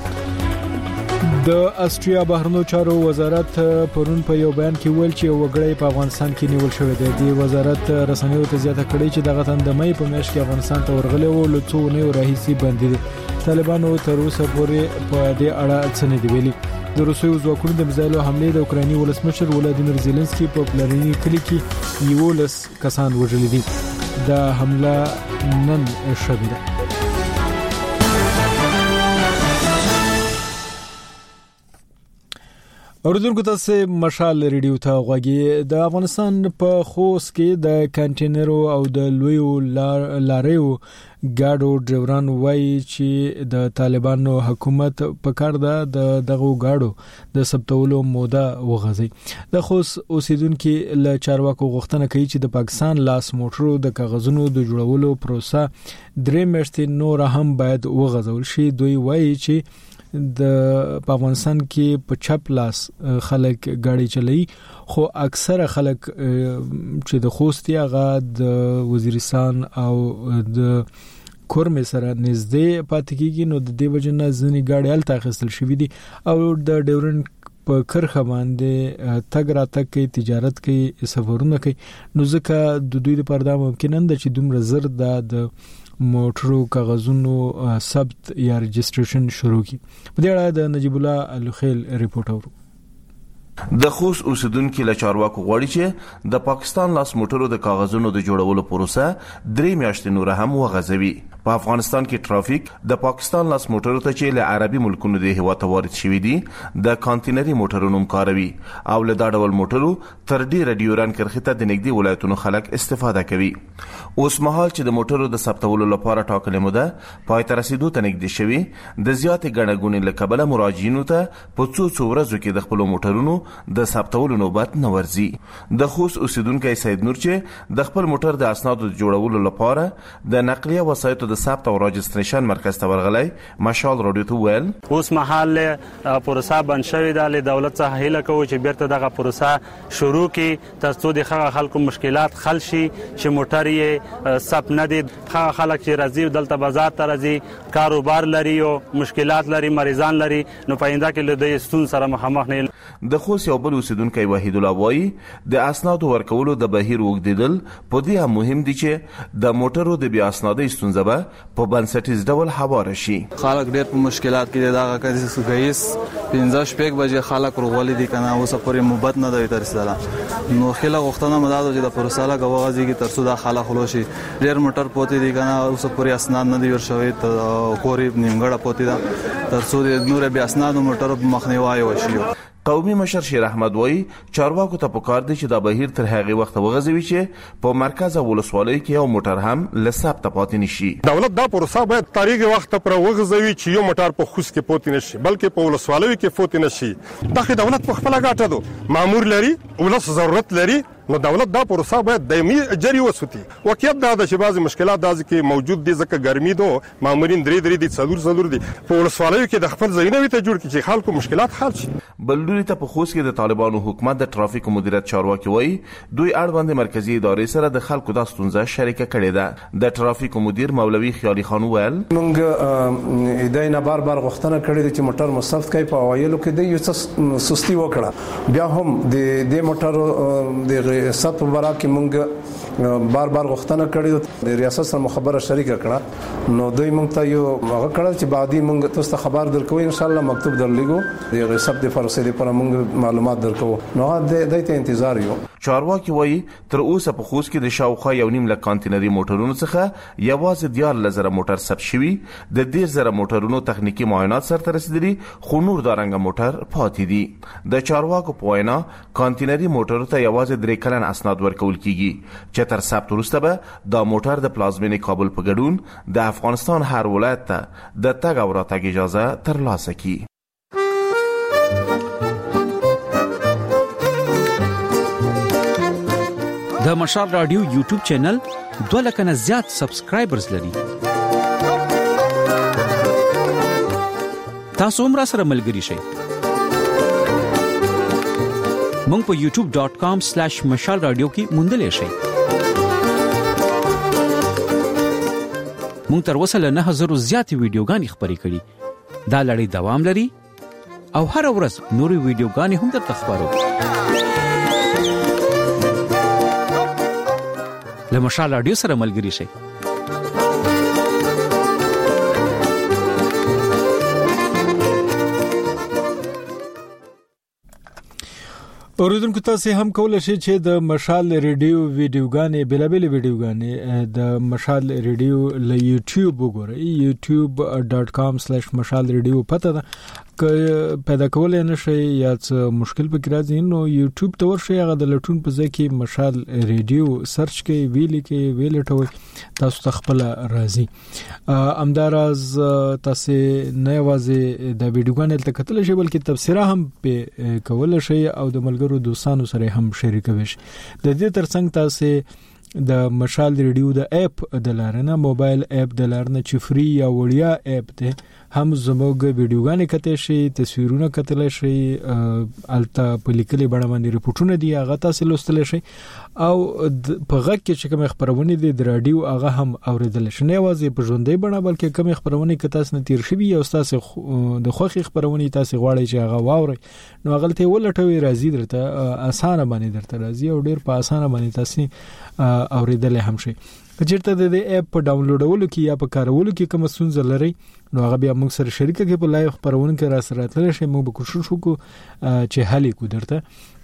د استرالیا بهرنیو چارو وزارت پرون په یو بیان کې ویل چې وګړي په افغانستان کې نیول شوی دی. د وزارت رسنیو ته زیاته کړي چې دغه تند مې په میاشت کې افغانستان ته ورغلي وو لڅو نه راهیسي باندې دي. طالبانو تر اوسه پورې په دې اړه څه نه دی ویلي. د روسي ځواکونو د میزایلو حمله د اوکراني ولسمشر ولادیمیر زيلنسکي په پلانري کلی کې یو لس کسان وژل دي. دا حمله نن شوې ده. اوردونکو تاسو مشال ریډیو ته غوږی. د افغانستان په خوست کې د کانټینرو او د لویو لاریو ګاډو ډرایوران وایي چې د طالبانو حکومت په کار ده د دغه ګاډو د ثبتولو موده وغځي. د خوست اوسیدونکو له چارواکو غوښتنه کوي چې د پاکستان لاس موټرو د کاغذونو د جوړولو پروسه درې میاشتې نور هم باید وغځول شي. دوی وایي چې د افغانستان کې په چپ لاس خلک گاډي چلایي، خو اکثره خلک چې د خوستي هغه د وزیرستان او د کورمه سره نږدې پاتې کیږي، نو د دې وجنه ځنی گاډي ال تاخستل شوې دي او د ډیورن په کرخه باندې تګ راتګ کوي، تجارت کوي، سفرونه کوي. نو ځکه د دوی لپاره دا ممکن نه ده چې دومره زر د موټرو کاغذونو ثبت یا رجسټریشن شروع کی. په دې اړه د نجیب الله الخیل ریپورت اورو. د خوست اوسیدونکو له چارواکو غواړي چې د پاکستان لاس موټرو د کاغذونو د جوړولو پروسه درې میاشتې نور هم وغځوي. په افغانستان کې ټرافیک د پاکستان لاس موټرو ته چې له عربي ملکونو د هیواد وارد شوي دي د کانټینري موټرونو کاروي او له دا ډول موټرو تر ډیره ډیورن کرښې ته د نږدې ولایتونو خلک استفاده کوي. اوس مهال چې د موټرو د ثبتولو لپاره ټاکلې موده پای ته رسیدو ته نږدې شوي، د زیاتې ګڼه ګوڼې له کبله مراجعینو ته په څو څو ورځو کې د خپلو موټرونو د ثبتولو نوبت نه ورځي. د خوست اوسیدونکی سید نور چې د خپل موټر د اسنادو د جوړولو لپاره د نقلیه وسایطو د ثبت او راجستریشن مرکز ته ورغلی، مشال راډیو ته وویل اوس مهال پروسه بند شوې ده. له دولت څخه هیله کوو چې بیرته دغه پروسه شروع کړي تر څو د هغه خلکو مشکلات حل شي چې موټر یې ثبت نه دي. هغه خلک چې راځي دلته بازار ته راځي، کاروبار لري او مشکلات لري، مریضان لري، نو پاینده کې له دې ستون سره مخامخ نه. د خوست یو بل اوسیدونکی وحید الله وایي د اسنادو ورکولو د بهیر وګدیدل په دې هم مهم دي چې د موټرو د بیا اسنادي ستونزه به په بنسټیز ډول هواره شي. خلک ډېر په مشکلات کې دغه کیسه غیس پنځه شپږ بجې خلک ورغولې دي کنه اوس پورې موبت نه دی ترسره. نو خله غوښتنه مداد چې د پروسه لا غواغږي کې ترسو د خلک خلوشي ډېر موټر پوتې دي کنه اوس پورې اسناد نه دی ورشوي ته کوري نیمګړه پوتې ده ترسو د نور بیا اسناد موټر په مخنیوي وشي. قومي مشر شیر احمد وایي چارواکو ته پکار دي چې دا بهیر تر هغه وخت وغځوي چې په مرکز او ولسوالۍ کې یو موټر هم لثبت پاتې نشي. دولت دا پروسه باید تاریخي وخت پر وغځوي چې یو موټر په خوست کې پاتې نشي بلکې په ولسوالۍ کې پاتې نشي. دا دولت په خپل ګټه دو مامور لري ولس ضرورت لري، نو دولت دا پروسه باید دایمي جری وسوتي. واقعیت دا د شبازي مشکلات داز کې موجود دي ځکه ګرمي دو مامورین درې درې دي څلور څلور دي په ولسوالۍ کې د خپل ځایونه ته جوړ کړي چې خلکو مشکلات حل شي. بلډوري ته په خوست کې د طالبانو حکومت د ټرافیک مدیریت چارواکي وایي دوی اړوند مرکزی ادارې سره د خلکو د ستونزه شریکه کړې ده. د ټرافیک مدیر مولوي خیالي خان وویل موږ اداینه بار بار غوښتنه کړې ده چې موټر مصرف کوي په وایلو کې د یو سستی وکړه، بیا هم د دې موټر د ریاست په باره کې مونږ بار بار غوښتنه کړې د ریاست سره مخبره شریکه کړه، نو دوی مونږ ته یو هغه کړل چې بعدي مونږ تاسو ته خبر درکو ان شاء الله مکتوب درلګو د ریاست د فارسي لپاره مونږ معلومات درکو، نو د دې ته انتظار یو. چارواکي وایي تر اوسه په خوست کې د شاوخوا یو نیم لک کانټینري موټرونو څخه یوازې دیار لزره موټر ثبت شوي، د ډیر زره موټرونو تخنیکی معاینات سره رسیدلي خو نور دارنګ موټر پاتې دي. د چارواکو په وینا کانټینري موټرو ته یوازې درې کلن اسناد ورکول کیږي چې تر ثبت وروسته به دا موټر د پلازمینې کابل په ګډون د افغانستان هر ولایت ته د تګ او راتګ اجازه ترلاسه کړي. د مشال رادیو یوټیوب چینل دوه لک نه زیات سبسکرایبرز لري. تاسو هم را سره ملګري شئ. مونږ په یوټیوب ډاٹ کام سلیش مشال رادیو کې موندلې شئ. مونږ تر اوسه له نه هزار زیات ویډیوګانې خپرې کړي. دا لړۍ دوام لري او هر ورځ نورې ویډیوګانې هم درته خپرو. له مشال رادیو سره ملګري شئ. اوریدونکو تاسو هم کولای شئ چې د مشال ریډیو ویډیوګانې بلابل ویډیوګانې د مشال ریډیو له یوټیوب وګورئ. یوټیوب ډاٹ کام سلیش مشال ریډیو پته ده که پیدا کولای نه شئ یا څه مشکل پکې راځي نو یوټیوب ته ورشئ، هغه د لټون په ځای کې مشال ریډیو سرچ کړئ، ویل کې ویلټوي تاسو ته خپل راځي. امدارز تاسو نه یوازې د ویډیوګانې ته کتل شئ بلکې تفسیره هم په کول شئ او د ملګرو دوستانو سره هم شریکوي. د دې ترڅنګ تاسو د مشال ریډیو د اپ د لارنه موبایل اپ د لارنه چې فری یا وړیا اپ ده هم زموږ ویډیوګانې کتل شي، تصویرونه کتل شي، الته په لیکلي بڼه باندې ریپورتونه دي هغه تاسو لوستل شي او په غږ کې چې کوم خبرونه دي د رادیو هغه هم اوریدل شي. نه یوازې په ژوندۍ بڼه بلکې کوم خبرونه کې تاسو نه تیر شوي او تاسو د خوخي خبرونه تاسو غواړئ چې هغه واوري نو هغه ته ولټوي راځي درته اسانه باندې درته راځي او ډیر په اسانه باندې تاسو اوریدل هم شي. چیرته د دې اپ په ډاونلوډولو کې یا په کارولو کې کوم ستونزه لري نو هغه بیا موږ سره شریکه کې په لایو خبرونه کې را سره تل شي. موږ به کوشش وکړو چې حل کو درته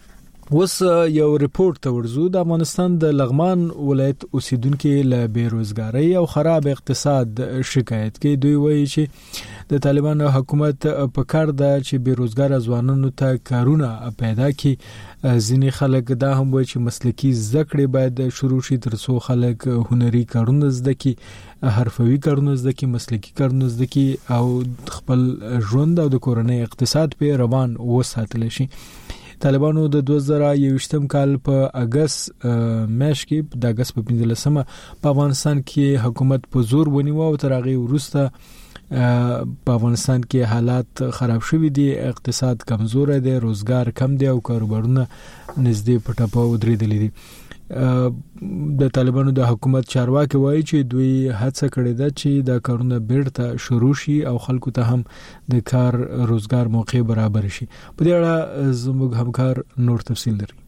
وس یو ریپورت ته ورزو د افغانستان د لغمان ولایت اوسیدونکو له بیروزګاری او خراب اقتصاد شکایت کوي. دوی وایي چې د طالبانو حکومت په کار ده چې بیروزګار ځوانانو ته کارونه پیدا کړي. ځینې خلک دا هم وایي چې مسلکی زده کړې باید شروع شي ترڅو خلک هنري کارونه زده کړي، حرفوي کارونه زده کړي، مسلکی کارونه زده کړي او خپل ژوند او د کورنۍ اقتصاد په روان وساتل شي. طالبانو د دوه زره یوویشتم کال په اگست میاشت کې د اگست په پنځلسمه په افغانستان کې حکومت په زور ونیو او تر هغه وروسته په افغانستان کې حالات خراب شوي دي، اقتصاد کمزور دی، روزګار کم دی او کاروبارونه نږدې په ټپه ودرېدلي دي. د طالبانو د حکومت چارواکي وایي چې دوی هڅه کړې ده چې دا کارونه بیرته شروع شي او خلکو ته هم د کار روزګار موقع برابر شي. په دې اړه زموږ همکار نور تفصیل لري.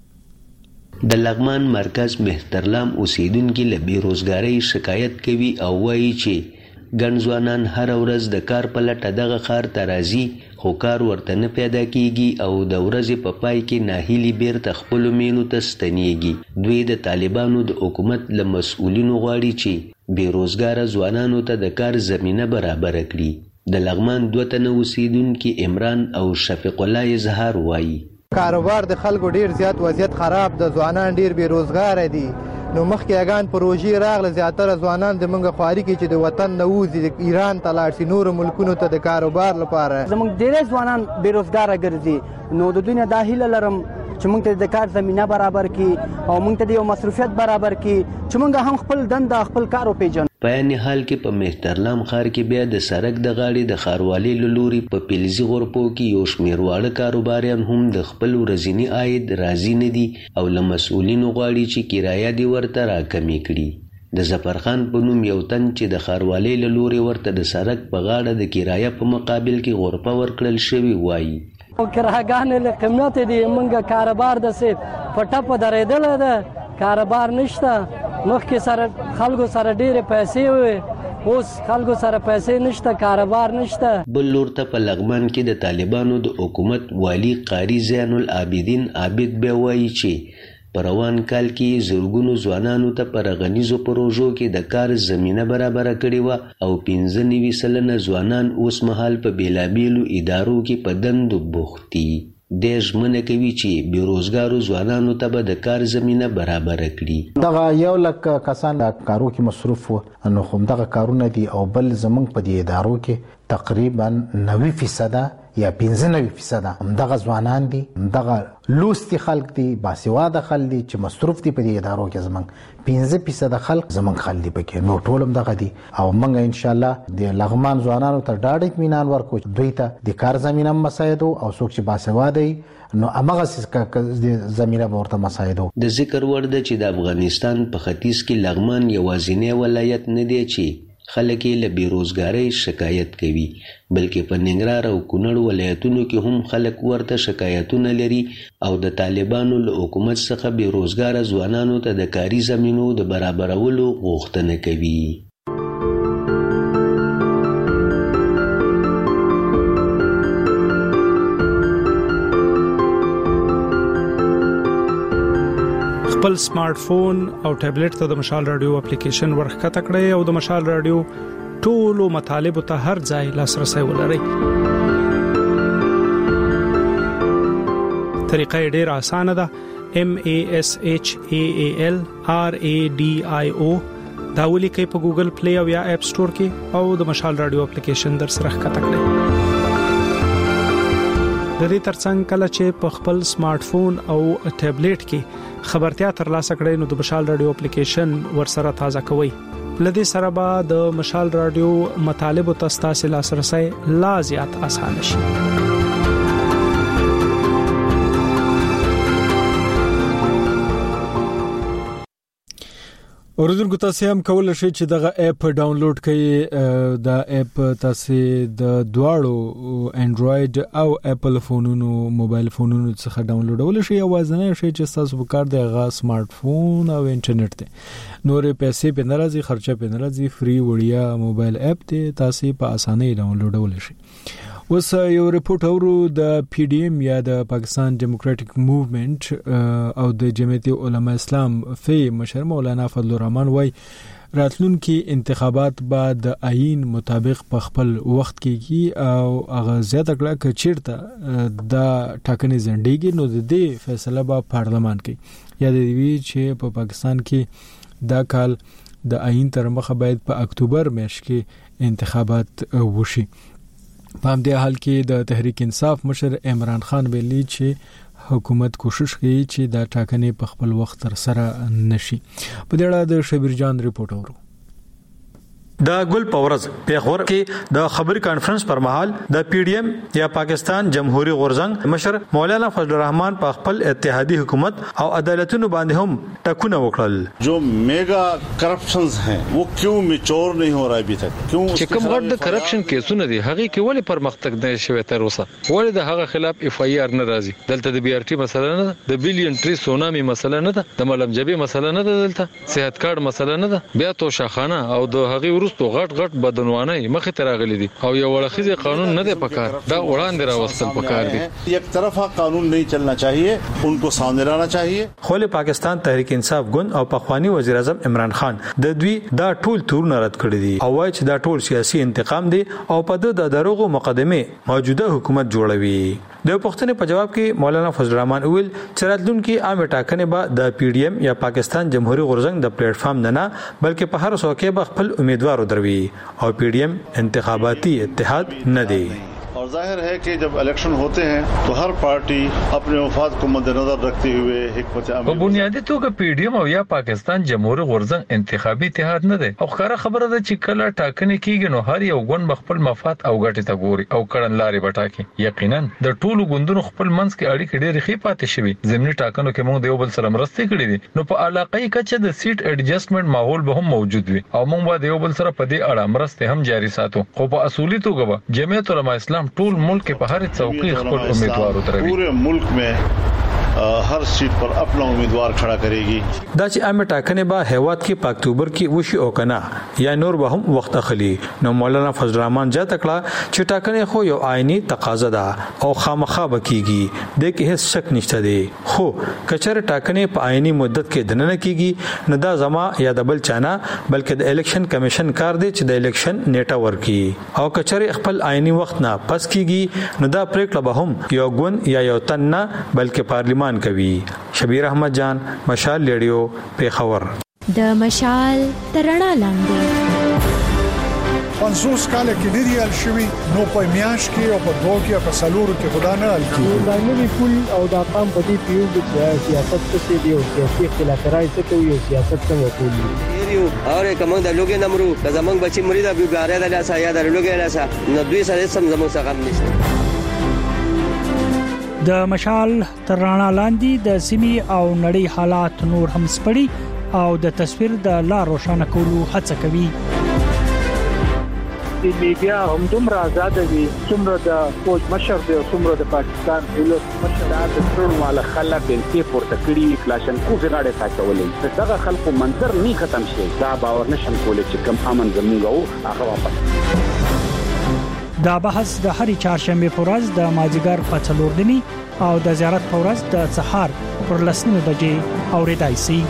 د لغمان مرکز مهترلام اوسیدونکو له بیروزګاری شکایت کوي او وایي چې ګڼ ځوانان هر ورځ د کار په لټه دغه ښار ته راځي خو کار ورته نه پیدا کیږي او د ورځې په پای کې ناهیلي بیرته خپلو مینو ته ستنیږي. دوی د طالبانو د حکومت له مسؤلینو غواړي چې بیروزګاره ځوانانو ته د کار زمینه برابره کړي. د لغمان دوه تنه اوسیدونکي عمران او شفیق الله اظهار وایي کاروبار د خلکو ډیر زیات وضعیت خراب، د ځوانان ډیر بیروزګاره دي. نو مخکې اگان پروژې راغله زیاتره ځوانان د منګه خواري کې چې د وطن نه وځي د ایران ته لاړ شي نور ملکونو ته د کاروبار لپاره. زموږ ډېر ځوانان بیروزګاره ګرځي. نو د دنیا د هیله لرم چې موږ ته د کار زمینه برابر کړي او موږ ته د یو مصروفیت برابر کړي چې موږ هم خپل دنده خپل کار وپیژنو. په یعنی حال کې په مهترلام ښار کې بیا د سړک د غاړې د ښاروالۍ له لوري په فلزي غرفو کې یو شمېر واړه کاروباریان هم د خپل ورځني عاید راضي نه دي او له مسؤلینو غواړي چې کرایه دې ورته راکمې کړي. د ظفرخان په نوم یو تن چې د ښاروالۍ له لوري ورته د سړک په غاړه د کرایه په مقابل کې غرفه ورکړل شوې وایي کراګانې له قیمت دي موږ کاروبار داسې په ټپه درېدلی ده، کاروبار نشته. مخکې سره خلکو سره ډېرې پیسې وي، اوس خلکو سره پیسې نشته، کاروبار نشته. بل لور ته په لغمان کې د طالبانو د حکومت والی قاری زین العابدین عابد بیا وایي چې په روان کال کې زرګونو ځوانانو ته په غنیزو پروژو کې د کار زمینه برابره کړې وه او پنځه نوي سلنه ځوانان اوس مهال په بېلابېلو ادارو کې په دندو بوخت دي. د ژمنه کوي چې بیروزګارو ځوانانو ته به د کار زمینه برابره کړي. دغه یو لک کسان کارو کې مصروف وو نو خو دغه کارونه دي او بل زمونږ په دې ادارو کې تقریبا نوي فیصد یا پنځه نوي فیصد دغه ځوانان دي، دغه لوستي خلک دي، باسواده خلک دي چې مصروف دي په دې ادارو کې. زمونږ پنځه فیصد خلک زمونږ خلک دي پکې، نو ټول هم دغه دي او موږ ان شاء الله د لغمان ځوانانو ته ډاډ اطمینان ورکو دوی ته د کار زمینه مساعدو او څوک چې باسواده نو امغه زمینه ورته مساعدو. د ذکر وړ ده چې د افغانستان په ختیځ کې لغمان یوازینی ولایت نه دی چې خلک یې له بیروزګارۍ شکایت کوي، بلکې په ننګرهار او کونړ ولایتونو کې هم خلک ورته شکایتونه لري او د طالبانو له حکومت څخه بیروزګاره ځوانانو ته د کاري زمینو د برابرولو غوښتنه کوي. خپل سمارټ فون او ټابلیټ ته د مشال رادیو اپلیکیشن ورخکته کړئ او د مشال رادیو ټولو مطالبه ته هر ځای لاسرسي ولرئ. طریقه ډیره اسانه ده. M A S H A A L R A D I O دا ولیکئ په ګوګل پلی او یا اپ سٹور کې او د مشال رادیو اپلیکیشن در سره ښکته کړئ. د دې ترڅنګ کله چې په خپل سمارټ فون او ټابلیټ کې خبرتیا ترلاسه کړئ نو د مشال رادیو اپلیکیشن ورسره تازه کوئ. لدې سره به د مشال رادیو مطالب او تاسو لاسرسي لا زیات آسان شي. اوریدونکو تاسو هم کولای شئ چې دغه اپ ډاونلوډ کړئ. دا اپ تاسو د دواړو انډراید او اپل فونونو موبایل فونونو څخه ډاونلوډول شي. اوازنه شي چې تاسو په کار دغه سمارټ فون او انټرنیټ ته نورې پیسې په ناراضي خرچه په ناراضي فری وړیا موبایل اپ ته تاسو په اسانۍ ډاونلوډول شي. اوس یو ریپورت اورو د پی ډی ایم یا د پاکستان ډیموکراټک موومېنټ او د جمعیت علماء اسلام فی مشر مولانا فضل الرحمن وای راتلونکي انتخابات بعد د آئین مطابق په خپل وخت کېږي او هغه زیاته کړه چې چیرته د ټاکنې ځنډېږي نو د دې فیصله به پارلمان کوي یا د دې چې په پاکستان کې دا کال د آئین تر مخه باید په اکتوبر میاشت کې انتخابات وشي. په همدې حال کې د تحریک انصاف مشر عمران خان ویلي چې حکومت کوشش کوي چې دا ټاکنې په خپل وخت تر سره نشي. په دې اړه د شبیر جان ریپورت اورو. د ګل پورز پیغور کې د خبري کانفرنس پر مهال د پی ډی ایم یا پاکستان جمهوریت غورزنګ مشر مولانا فضل الرحمن په خپل اتحادی حکومت او عدالتونو باندې هم ټکونه وکړل. جو میگا کرپشنز ہیں وہ کیوں میچور نہیں ہو رہا ابھی تک؟ کیوں چې کوم غټ د کرپشن کیسونه دي هغه کې ولې پرمختګ نه شوی تر اوسه؟ ولې د هغه خلاف اف آی آر نه راځي؟ دلته د بی آر ټي مسله نه ده، د بیلیون ټری سونامي مسله نه ده، د ملم جبي مسله نه ده، دلته صحت کارت مسله نه ده، بیا تو شاخانه او د هغه تو غټ غټ بدنوانه مخه تراغلي دي او یو ولخیزه قانون نه دی پکار دا وړاندې راوستل پکار دي. یک طرفه قانون نہیں چلنا چاہیے، ان کو سامنے لانا چاہیے. خو پاکستان تحریک انصاف ګوند او پخوانی وزیر اعظم عمران خان د دوی دا ټول تور رد کړی دي او وايي چې دا ټول سیاسي انتقام دی او په د دروغو مقدمه موجوده حکومت جوړوي. د پښتنې په جواب کې مولانا فضل الرحمن ویل چې راتلونکي عام ټاکنې به د پی ډی ایم یا پاکستان جمهوریت غورزنګ د پلیټ فارم نه نه بلکې په هر څوکۍ به خپل امیدوار دروي او پی ډی ایم انتخاباتی اتحاد نه دی. اور ظاہر ہے کہ جب الیکشن ہوتے ہیں تو ہر پارٹی اپنے مفاد کو مد نظر رکھتے ہوئے حکمت عملی په بنیادی توګه پی ډی ایم او یا پاکستان جمهوریت غورزنګ انتخابي اتحاد نه دی او ښکاره خبره ده چې کله ټاکنې کیږي نو هر یو ګوند خپل مفاد او ګټې ته ګوري او کړنلارې بټاکي. یقینا د ټولو ګوندونو خپل منځ کې اړیکې ډېرې ښې پاتې شوي. ضمني ټاکنو کې موږ د یو بل سره مرستې کړې دي نو په علاقايي کچه د سیټ اډجسټمنټ ماحول به هم موجود وي او موږ به د یو بل سره په دې اړه مرستې هم جاري ساتو. خو په اصولي توګه به جمعیت علماء اسلام ټول ملک په هر څوکۍ خپل امیدوار وتروي. پورے ملک میں हर सीट पर अपना उम्मीदवार खड़ा करेगी. دا چې عام ټاکنې به هیواد کې په اکتوبر کې وشي او کنه یا نور به هم وخت اخلي. نو مولانا فضل الرحمن جا تکړه چې ټاکنې خو یو آئینی تقاضا ده او خامخا بکیږي د کې هیڅ شک نشته دی. خو کچره ټاکنې په آئینی مدت کې دننه کیږي نه دا زما یا د بل چانه بلکې د الیکشن کمیشن کار دی چې د الیکشن نیټه ورکي او کچره خپل آئینی وخت نه پس کیږي نو دا پریکړه به هم یو ګوند یا یو تن نه بلکې پارلیمان کوي. شبیر احمد جان، مشال ریډیو، پیښور. د مشال ترڼا لاندې پنځوس کال کې ډیری ال شوی نو په میاش کې او په دوه کې په سلورو کې خدا نه ال کې دا نوی پول او دا قام په دې پیو د سیاست څخه دی او سیاسي اختلاف راځي ته یو سیاست څنګه کوي یو اور کوم د لوګي نمرو که زمنګ بچی مریدا بیګاره د لاسه یا د لوګي لاسه نو دوی سره سم زموږ څخه غم نشته. د مشال ترڼا لاندې د سیمې او نړۍ حالات نور هم سپړي او د تصویر د لا روښانه کولو هڅه کوي. د میډیا هم دومره آزاد دي څومره د فوج مشر دی او څومره د پاکستان دولت مشر د ټول والا خلک د تی پورته کړی کلاشن کو زراړه تاکولې دغه خلکو منظر نه ختم شي دا باور نشم کولای چې کم امن زموږ او هغه واپس. دا بحث د هرې چهارشنبه په ورځ د مازیګر په څلور نیمې او د زیارت په ورځ د سهار پر لسنیمې بجې اورېدای شي.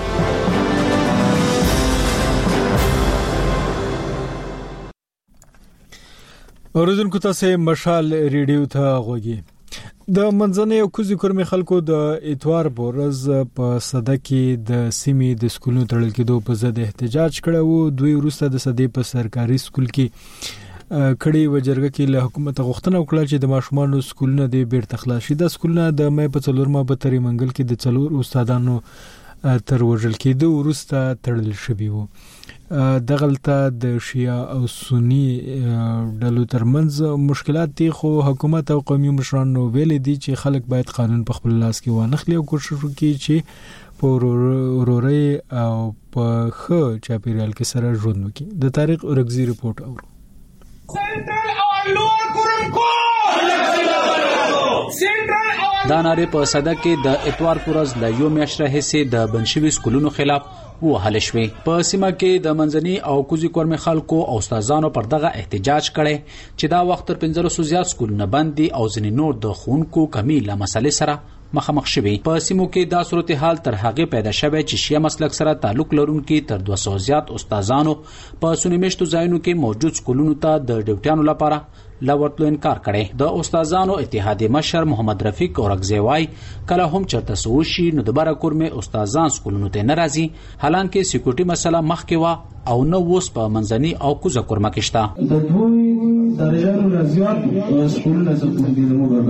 اوریدونکو تاسو مشال ریډیو ته غوږی. د منځنۍ او کوزي کورمې خلکو د اتوار بورز په صده کې د سیمې د سکولونو تړل کېدو په ضد احتجاج کړو. دوی وروسته د صدې په سرکاري سکول کې کړي و جرګه کې له حکومت غوښتنه وکړه چې د ماشومان سکولونه د بیرته خلاص شي. د سکولونه د مې په څلورمه په تری منګل کې د څلور استادانو تر وژل کېدو وروسته تړل شوی وو. دغلطه د شیعه او سنی ډلو ترمنځ مشکلات دي خو حکومت او قومي مشرانو ویل دي چې خلک باید قانون په خپل لاس کې وانخلي او کوشش وکړي چې په وروري او په خو چاپیریال کې سره ژوند وکړي. د تاریخ اورګزی ریپورت اورو. Central our lower Kurumkot! Central our دا ناره په صده کې د اتوار پورز ل یو میاشت راهیسې د بنشوي سکولونو خلاف وهل شوی. په سیمه کې د منځني او کوزي کورمې خلکو او استادانو پر دغه احتجاج کړي چې دا وخت تر پنځه سوه زیات سکولونه بند دي او ځینې نور د ښوونکو کمی له مسلې سره مخامخ شوي. په سیمو کې دا صورتحال تر هغه پیدا شوی چې شیعه مسلک سره تعلق لرونکي تر دوه سوه زیات استادانو په سنمیشتو ځایونو کې موجود سکولونو ته د ډیوټیانو لپاره لورتلو انکار کړي. د استادانو اتحادیې مشر محمد رفیق اورګزی وای کله هم چرته سوشي نو د بره کورمې استادان سکولونو ته ناراضي، حالانکه سکیورټي مسله مخکې وا او نو اوس په منځني او کوزه کورمه کې شته. د دوی درجاتو رضایت سکولونه زموږ د موږ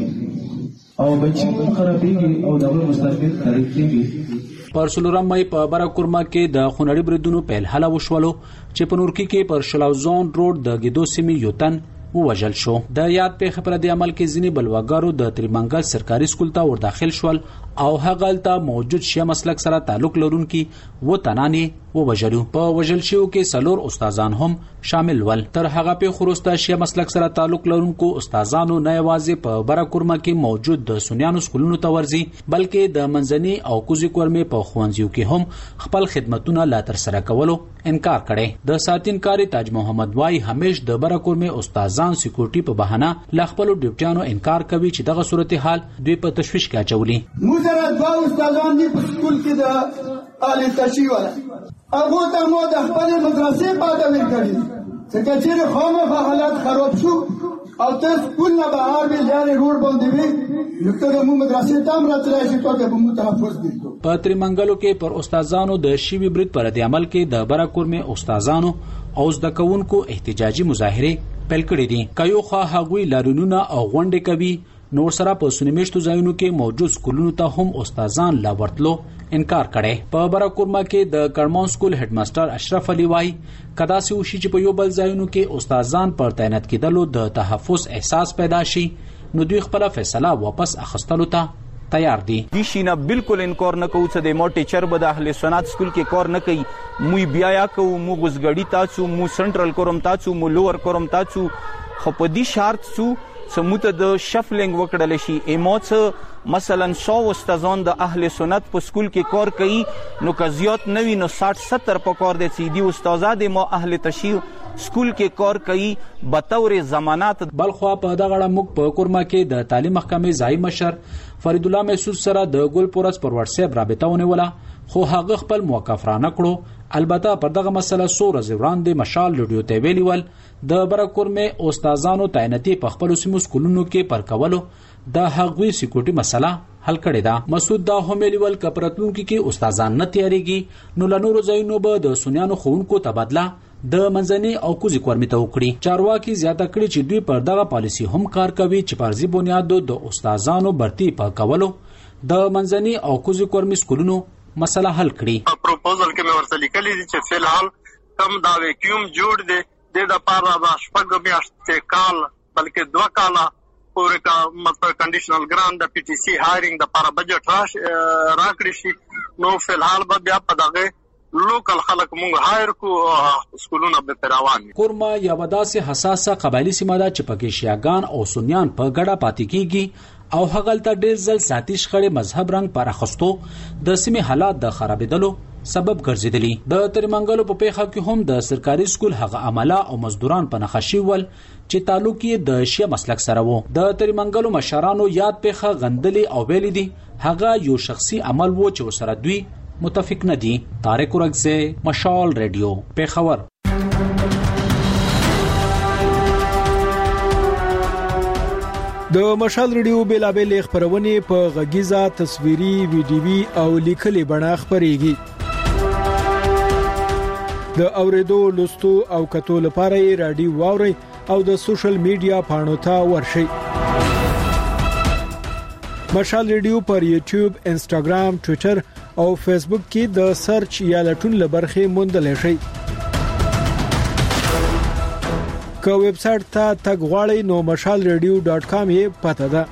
باندې او بچي خرابېږي او د مستقبل خرابېږي. پر سلورم مې په بره کورمه کې د خونړي بریدونو پیل حل وشولو چې په نورکی کې پر شلاوزون روډ د ګیدو سیمې یو تن ووجل شو. د یاد پیښې پر د عمل کې ځینې بلواګانو د تریمنګل سرکاري سکول ته ور داخل شول او هغه ته موجود شیعه مسلک سره تعلق لرونکي و تناني ووجلو. په وجل شو کې سلور استادان هم شامل ول. تر هغه په خروسته شیعه مسلک سره تعلق لرونکو استادانو نه یوازې په بره کورمه کې موجود د سنیانو سکولونو ته ورځي بلکې د منځني او کوزي کورمې په خوانځیو کې هم خپل خدمتونه لا تر سره کولو انکار کړي. د ساتینکاري تاج محمد وای همیش د بره کورمې استادان سکیورټي په بهانه ل خپل ډیوټیانو انکار کوي چې دغه صورتحال دوی په تشویش کې اچولي. موږ راځو استادان دي په سکول کې د اعلی تشریح ولا هغه ته مو د خپل مدرسې پاده ورکړي څنګه چې خامخا حالات خراب شو او ته سکول نه بهر به لارې روډ باندې وي نو ته مو مدرسې ته هم راتلای شي ته به مو تحفظ دي. په تریمنګلو کې پر استادانو د شیوی برید پر د عمل کې د بره کورمې استادانو او زده کوونکو احتجاجي مظاهره پیل کړې دي. کایو خو هغوی لارونونه او غونډې کوي نور سره په سنمیشتو ځایونو کې موجود سکولونو ته هم استادان لا ورتلو انکار کړي. په بره کورمه کې د کړمون سکول هډ ماستر اشرف علي وای کدا سي وشي چې په یو بل ځایونو کې استادان پر تعینات کېدلو د تحفظ احساس پیدا شي نو دوی خپل فیصله واپس اخستلو ته تیار دي. دي شینه بالکل انکار نه کوي چې د مو ټیچر به د اهل سنت سکول کې کار نه کوي. مو بیا یا کو مو غزګړی تاسو مو سنټرل کوم تاسو مو لوور کوم تاسو خو په دې شرط سو سموته د شفلنګ وکړل شي ایموڅ مثلا سو استادان د اهل سنت په سکول کې کار کوي نو کزیات نوی نو ساठ ستر په کار دي سیدی استادان د مو اهل تشیع سکول کې کار کوي بطور ضمانت. بلخوا په دغه موږ په کورمه کې د تعلیم محکمې ځای مشر فرید الله محسوس سره د ګل پورس پر واتس اپ رابطه ونیوله خو هغه خپل موقف را نکړو. البته پر دغه مسله سو ورځې وړاندې مشال لډیو ته ویلی ول د بره کورمې استادانو تعیناتي په خپل سیمو سکولونو کې پر کولو د هغوی سکیورټي مسله حل کړې ده. مسعود دا هم ویل کپرتونکو کې استادان نه تیاریږي نو لنورو ځایونو به د سنیانو ښوونکو تبادله د منځني او کوزي کورمې ته وکړي. چارواکي زیاته کړي چې دوی پر دغه پالیسي هم کار کوي چې پرځي بنیادو د استادانو برتي په کولو د منځني او کوزي کورمې سکولونو مسله حل کړي. پروپوزل کې مې ورته لیکلي دي چې فی الحال کم دا ویکیوم جوړ دی د لپاره د شپږ میاشتې کال بلکې دوه کاله پورې کا مطلب کنډیشنل ګرانټ د پی ټی سی هایرینګ د لپاره بجټ راش راکړي شي نو فی الحال به بیا په دغه لوکل خلک مونږ هایر کو سکولونه به پروان. کورما یا وداسه حساسه قبایلی سیمه ده چې پکې شیعاګان او سنیان په ګډه پاتې کیږي او هغه ته ډېر ځل ساتي شخړې مذهب رنګ پر اخستو د سیمې حالات د خرابېدلو سبب ګرځیدلی. د تریمنګلو په پیښه کې هم د سرکاري سکول هغه عمله او مزدوران په نخښي ول چې تعلق یې د شیعه مسلک سره وو. د تریمنګلو مشرانو یاد پیښه غندلي او ویلي دي هغه یو شخصي عمل وو چې سره دوی متفق نه دي. طارق اورګزی مشال ریډیو پیښور. د مشال ریډیو بیلابل خبرونه په غږیزه تصویري ویډیوي او لیکلي بڼه خبريږي. د اوریدو لوستو او کتو لپاره رادیو واوري او د سوشل میډیا پاڼو ته ورشي. مشال ریډیو پر یوټیوب، انستګرام، ټوئیټر او فیسبوک کې د سرچ یا لټون لبرخه موندل شي. که ویب سټ ته تګ غواړئ نو مشال ریډیو ډاٹ کام یې پته ده.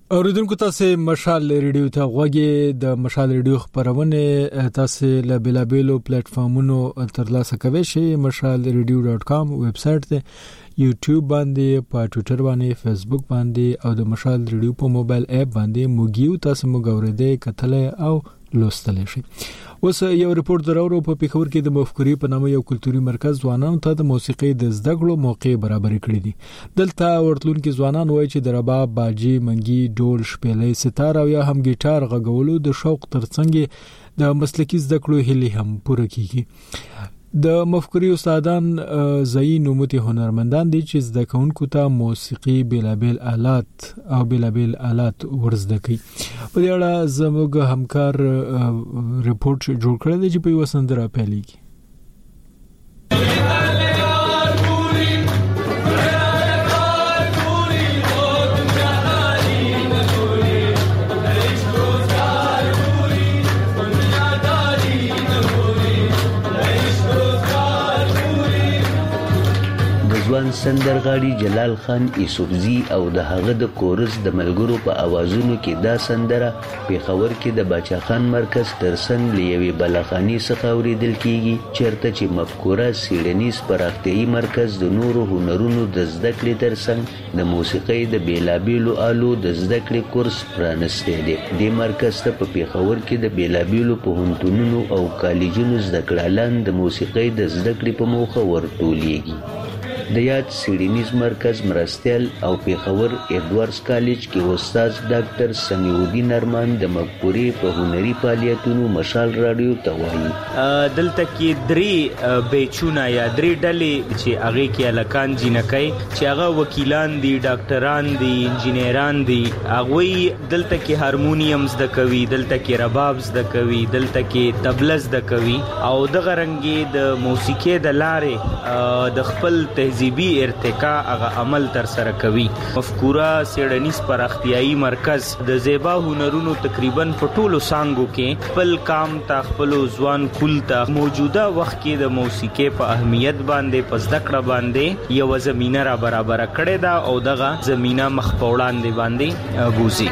اوریدونکو تاسو مشال ریډیو ته غوږی د مشال ریډیو خبرونه تاسو له بلابلو پلیټ فارمونو ترلاسه کوئ شئ مشال ریډیو ډاټ کام ویب سټ ته یوټیوب باندې په ټوئیټر باندې فیسبوک باندې او د مشال ریډیو په موبایل اپ باندې موږیو تاسو موږ اوریدئ کتل او لوستل شئ. اوس یو ریپورت درورو په پیښور کې د مفکوري په نامه یو کلتوري مرکز ځوانانو ته د موسیقي د زده کړو موقع برابر کړی دي. دلته ورتلونکو ځوانان وایي چې د رباب، باجی، منګي، ډول، شپېلې، ستار او یا هم ګیټار غږولو د شوق ترڅنګ د مسلکي زده کړو هلي هم پوره کیږي. د مفکوري استادان ځای نوموتي هنرمندان دي چې زده کوونکو ته موسیقي بلابل آلات او بلابل آلات ورزده کوي. په دې اړه زموږ همکار ریپورت جوړ کړی دی چې په یو سندره پیلېږي. ځوان سندرغاړي جلال خان یوسفزي او د هغه د کورس د ملګرو په اوازونو کې دا سندره پیښور کې د باچا خان مرکز ترڅنګ لیوي بلاخاني څخه اوریدل کیږي چیرته چې مفکوره سیډنیز پراختیايي مرکز د نورو هنرونو د زده کړې ترڅنګ د موسیقۍ د بیلابیلو آلو د زده کړې کورس پرانستی دی. دې مرکز ته په پیښور کې د بیلابیلو پوهنتونونو او کالجونو زده کړهالان د موسیقۍ د زده کړې په موخه ورټولېږي. د یاد سیډنیز مرکز مرستیال او پیښور ایډورډز کالج کې استاد ډاکټر سمیع الدین ارمان د مفکوري په هنري فعالیتونو مشال رادیو ته وایي. دلته کې درې بیچونه یا درې ډلې چې هغه کې الکان جنکای چې هغه وکیلان دي، ډاکټران دي، انجینران دي، هغه دلته کې هارمونیم زده کوي، دلته کې رباب زده کوي، دلته کې طبله زده کوي او د غرنګي د موسیقي د لارې د خپل تهذیبي ارتقا هغه عمل تر سره کوي. مفکوره سیډنیز پراختیايي مرکز د زیبا هنرونو تقریبا په ټولو سانګو کې خپل کام ته خپل ځوان کول ته موجوده وخت کې د موسیقي په اهمیت باندې په زده کړه باندې یو زمينه را برابر کړې ده او دغه زمينه مخ په وړاندې باندې بوزي.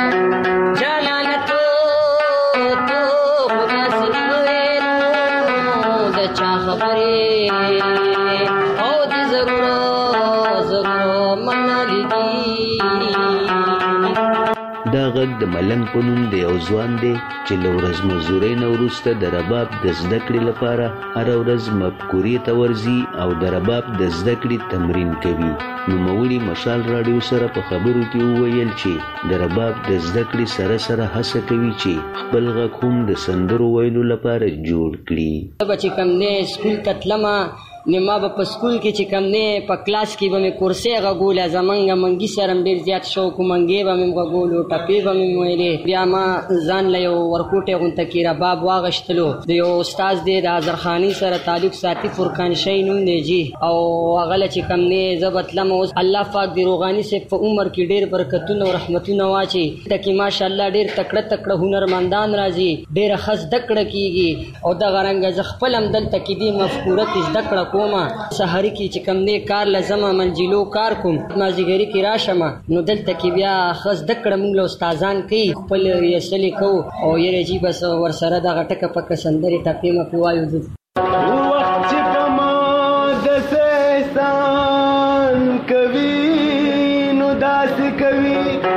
دا غږ د ملنګ په نوم د یو ځوان دی چې له ورځ مزدورۍ نه وروسته د رباب د زده کړې لپاره هره ورځ مفکورې ته ورځي او د رباب د زده کړې تمرین کوي. نوموړي مشال رادیو سره په خبرو کې وویل چې د رباب د زده کړې سره سره هڅه کوي چې خپل غږ هم د سندرو ویلو لپاره جوړ کړي. بچی کم نه سکول تتلمه نیمه به په سکول کې چې کم نه په کلاس کې به مې کورسې غږوله، زمونږ منګي سره م ډېر زیات شوق و، منګې به مې غږولو، ټپې به مې ویلې. بیا ما ځان له یو ورکوټې غونته کې رباب واغشتلو. د یو استاد دی د اظهرخاني سره تعلق ساتي، فرقان شي نوم دی جی، او هغه له چې کم نه زه به تلم. اوس الله پاک د روغاني صاحب په عمر کې ډېر برکتونه او رحمتونه واچي. دلته کې ماشاءالله ډېر تکړه تکړه هنرمندان راځي، ډېره ښه زده کړه کېږي او دغه رنګه زه خپل هم دلته کې دې مفکوره کې زده کړه کومه. سحری کې چې کم نه کار لازمه منجلو کار کوم، مازیګری کې راشم نو دلته کې بیا خاص د کړه موږ له استادان کوي خپل یې کو او یې جی بس ور سره د غټه پک سندري ټپې م کوایو د وخت چې په ما د سهسان کوي نو داس کوي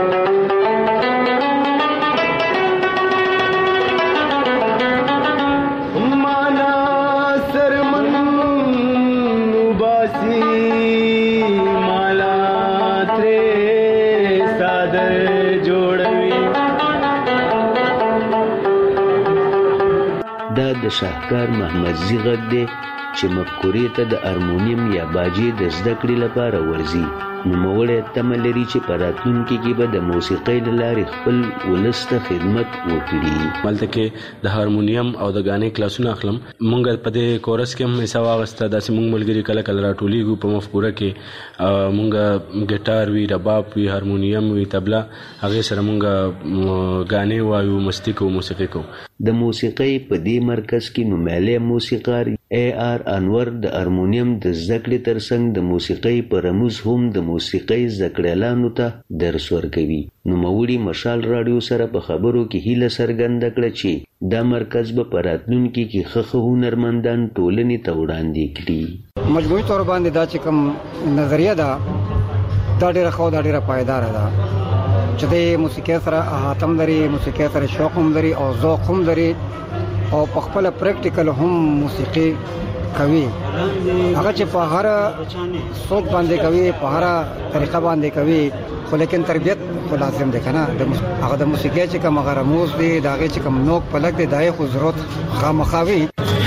د شاهکار محمد زی غږ دی چې مفکورې ته د هارمونیم یا باجې د زده کړې لپاره ورځي. نوموړی تمه لري چې په راتلونکي کې به د موسیقۍ له لارې خپل ولس ته خدمت وکړي. ملته کې د هارمونیم او د غانې کلاسونه اخلم. مونږ په دې کورس کې هم حصہ واغسته. داسې مونږ ملګري کله کله راټولیږو په مفکوره کې. مونږ ګیټار وی، رباب وی، هارمونیم وی، طبله، هغه سره مونږ غانې وایو، مستی کوو، موسیقي کوو. د موسیقۍ په دې مرکز کې نومیالی موسیقار ای آر انور د هارمونیم د زده کړې ترڅنګ د موسیقۍ په رموز هم د موسیقۍ زده کړیالانو ته درس ورکوي. نوموړي مشال راډیو سره په خبرو کې هیله څرګنده کړه چې دا مرکز به په راتلونکي کې ښه ښه هنرمندان ټولنې ته وړاندې کړي. مجموعي طور باندې دا چې کوم نظریه ده دا ډېره ښه دا ډېره پایداره ده چې د موسیقۍ سره احاطه هم لري، موسیقۍ سره شوق هم لري او ذوق هم لري او په خپله پریکټیکل هم موسیقي کوي. هغه چې په هر سوچ باندې کوي، په هر طریقه باندې کوي، خو لیکن تربیت خو لازم دی که نه. هغه د موسیقۍ چې کوم هغه رموز دی د هغې چې کوم نوک پلک دی د هغې خو ضرورت خامخا وي.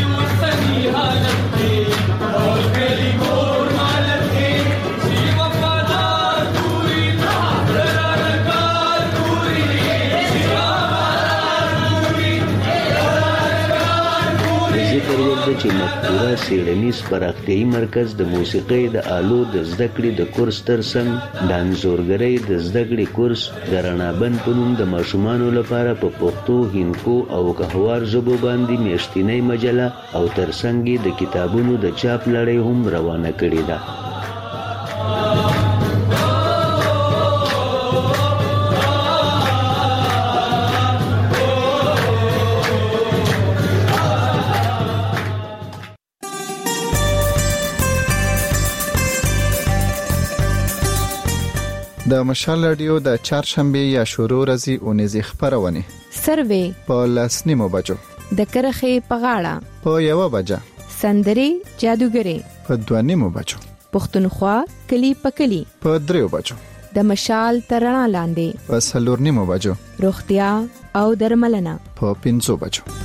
چې مفکوره څېړنیز پراختیایي مرکز د موسیقۍ د آلو د زده کړې د کورس ترڅنګ د انځورګرۍ د زده کړې کورس د رڼابند په نوم د ماشومانو لپاره په پښتو، هندکو او کهوار ژبو باندې میاشتنۍ مجله او ترڅنګ یې د کتابونو د چاپ لړۍ هم روانه کړې ده. د مشال رادیو د چهارشنبه یا شروع ورځې اونیزې خبرونه سروې په لسنیمو بجو د کرخې په غاړه په یو بجه سندري جادوګري په دوانیمو بجو پښتونخوا کلی په کلی په دریو بجو د مشال ترنا لاندې په سلورنیمو بجو روغتیا او درملنه په پنځو بجو.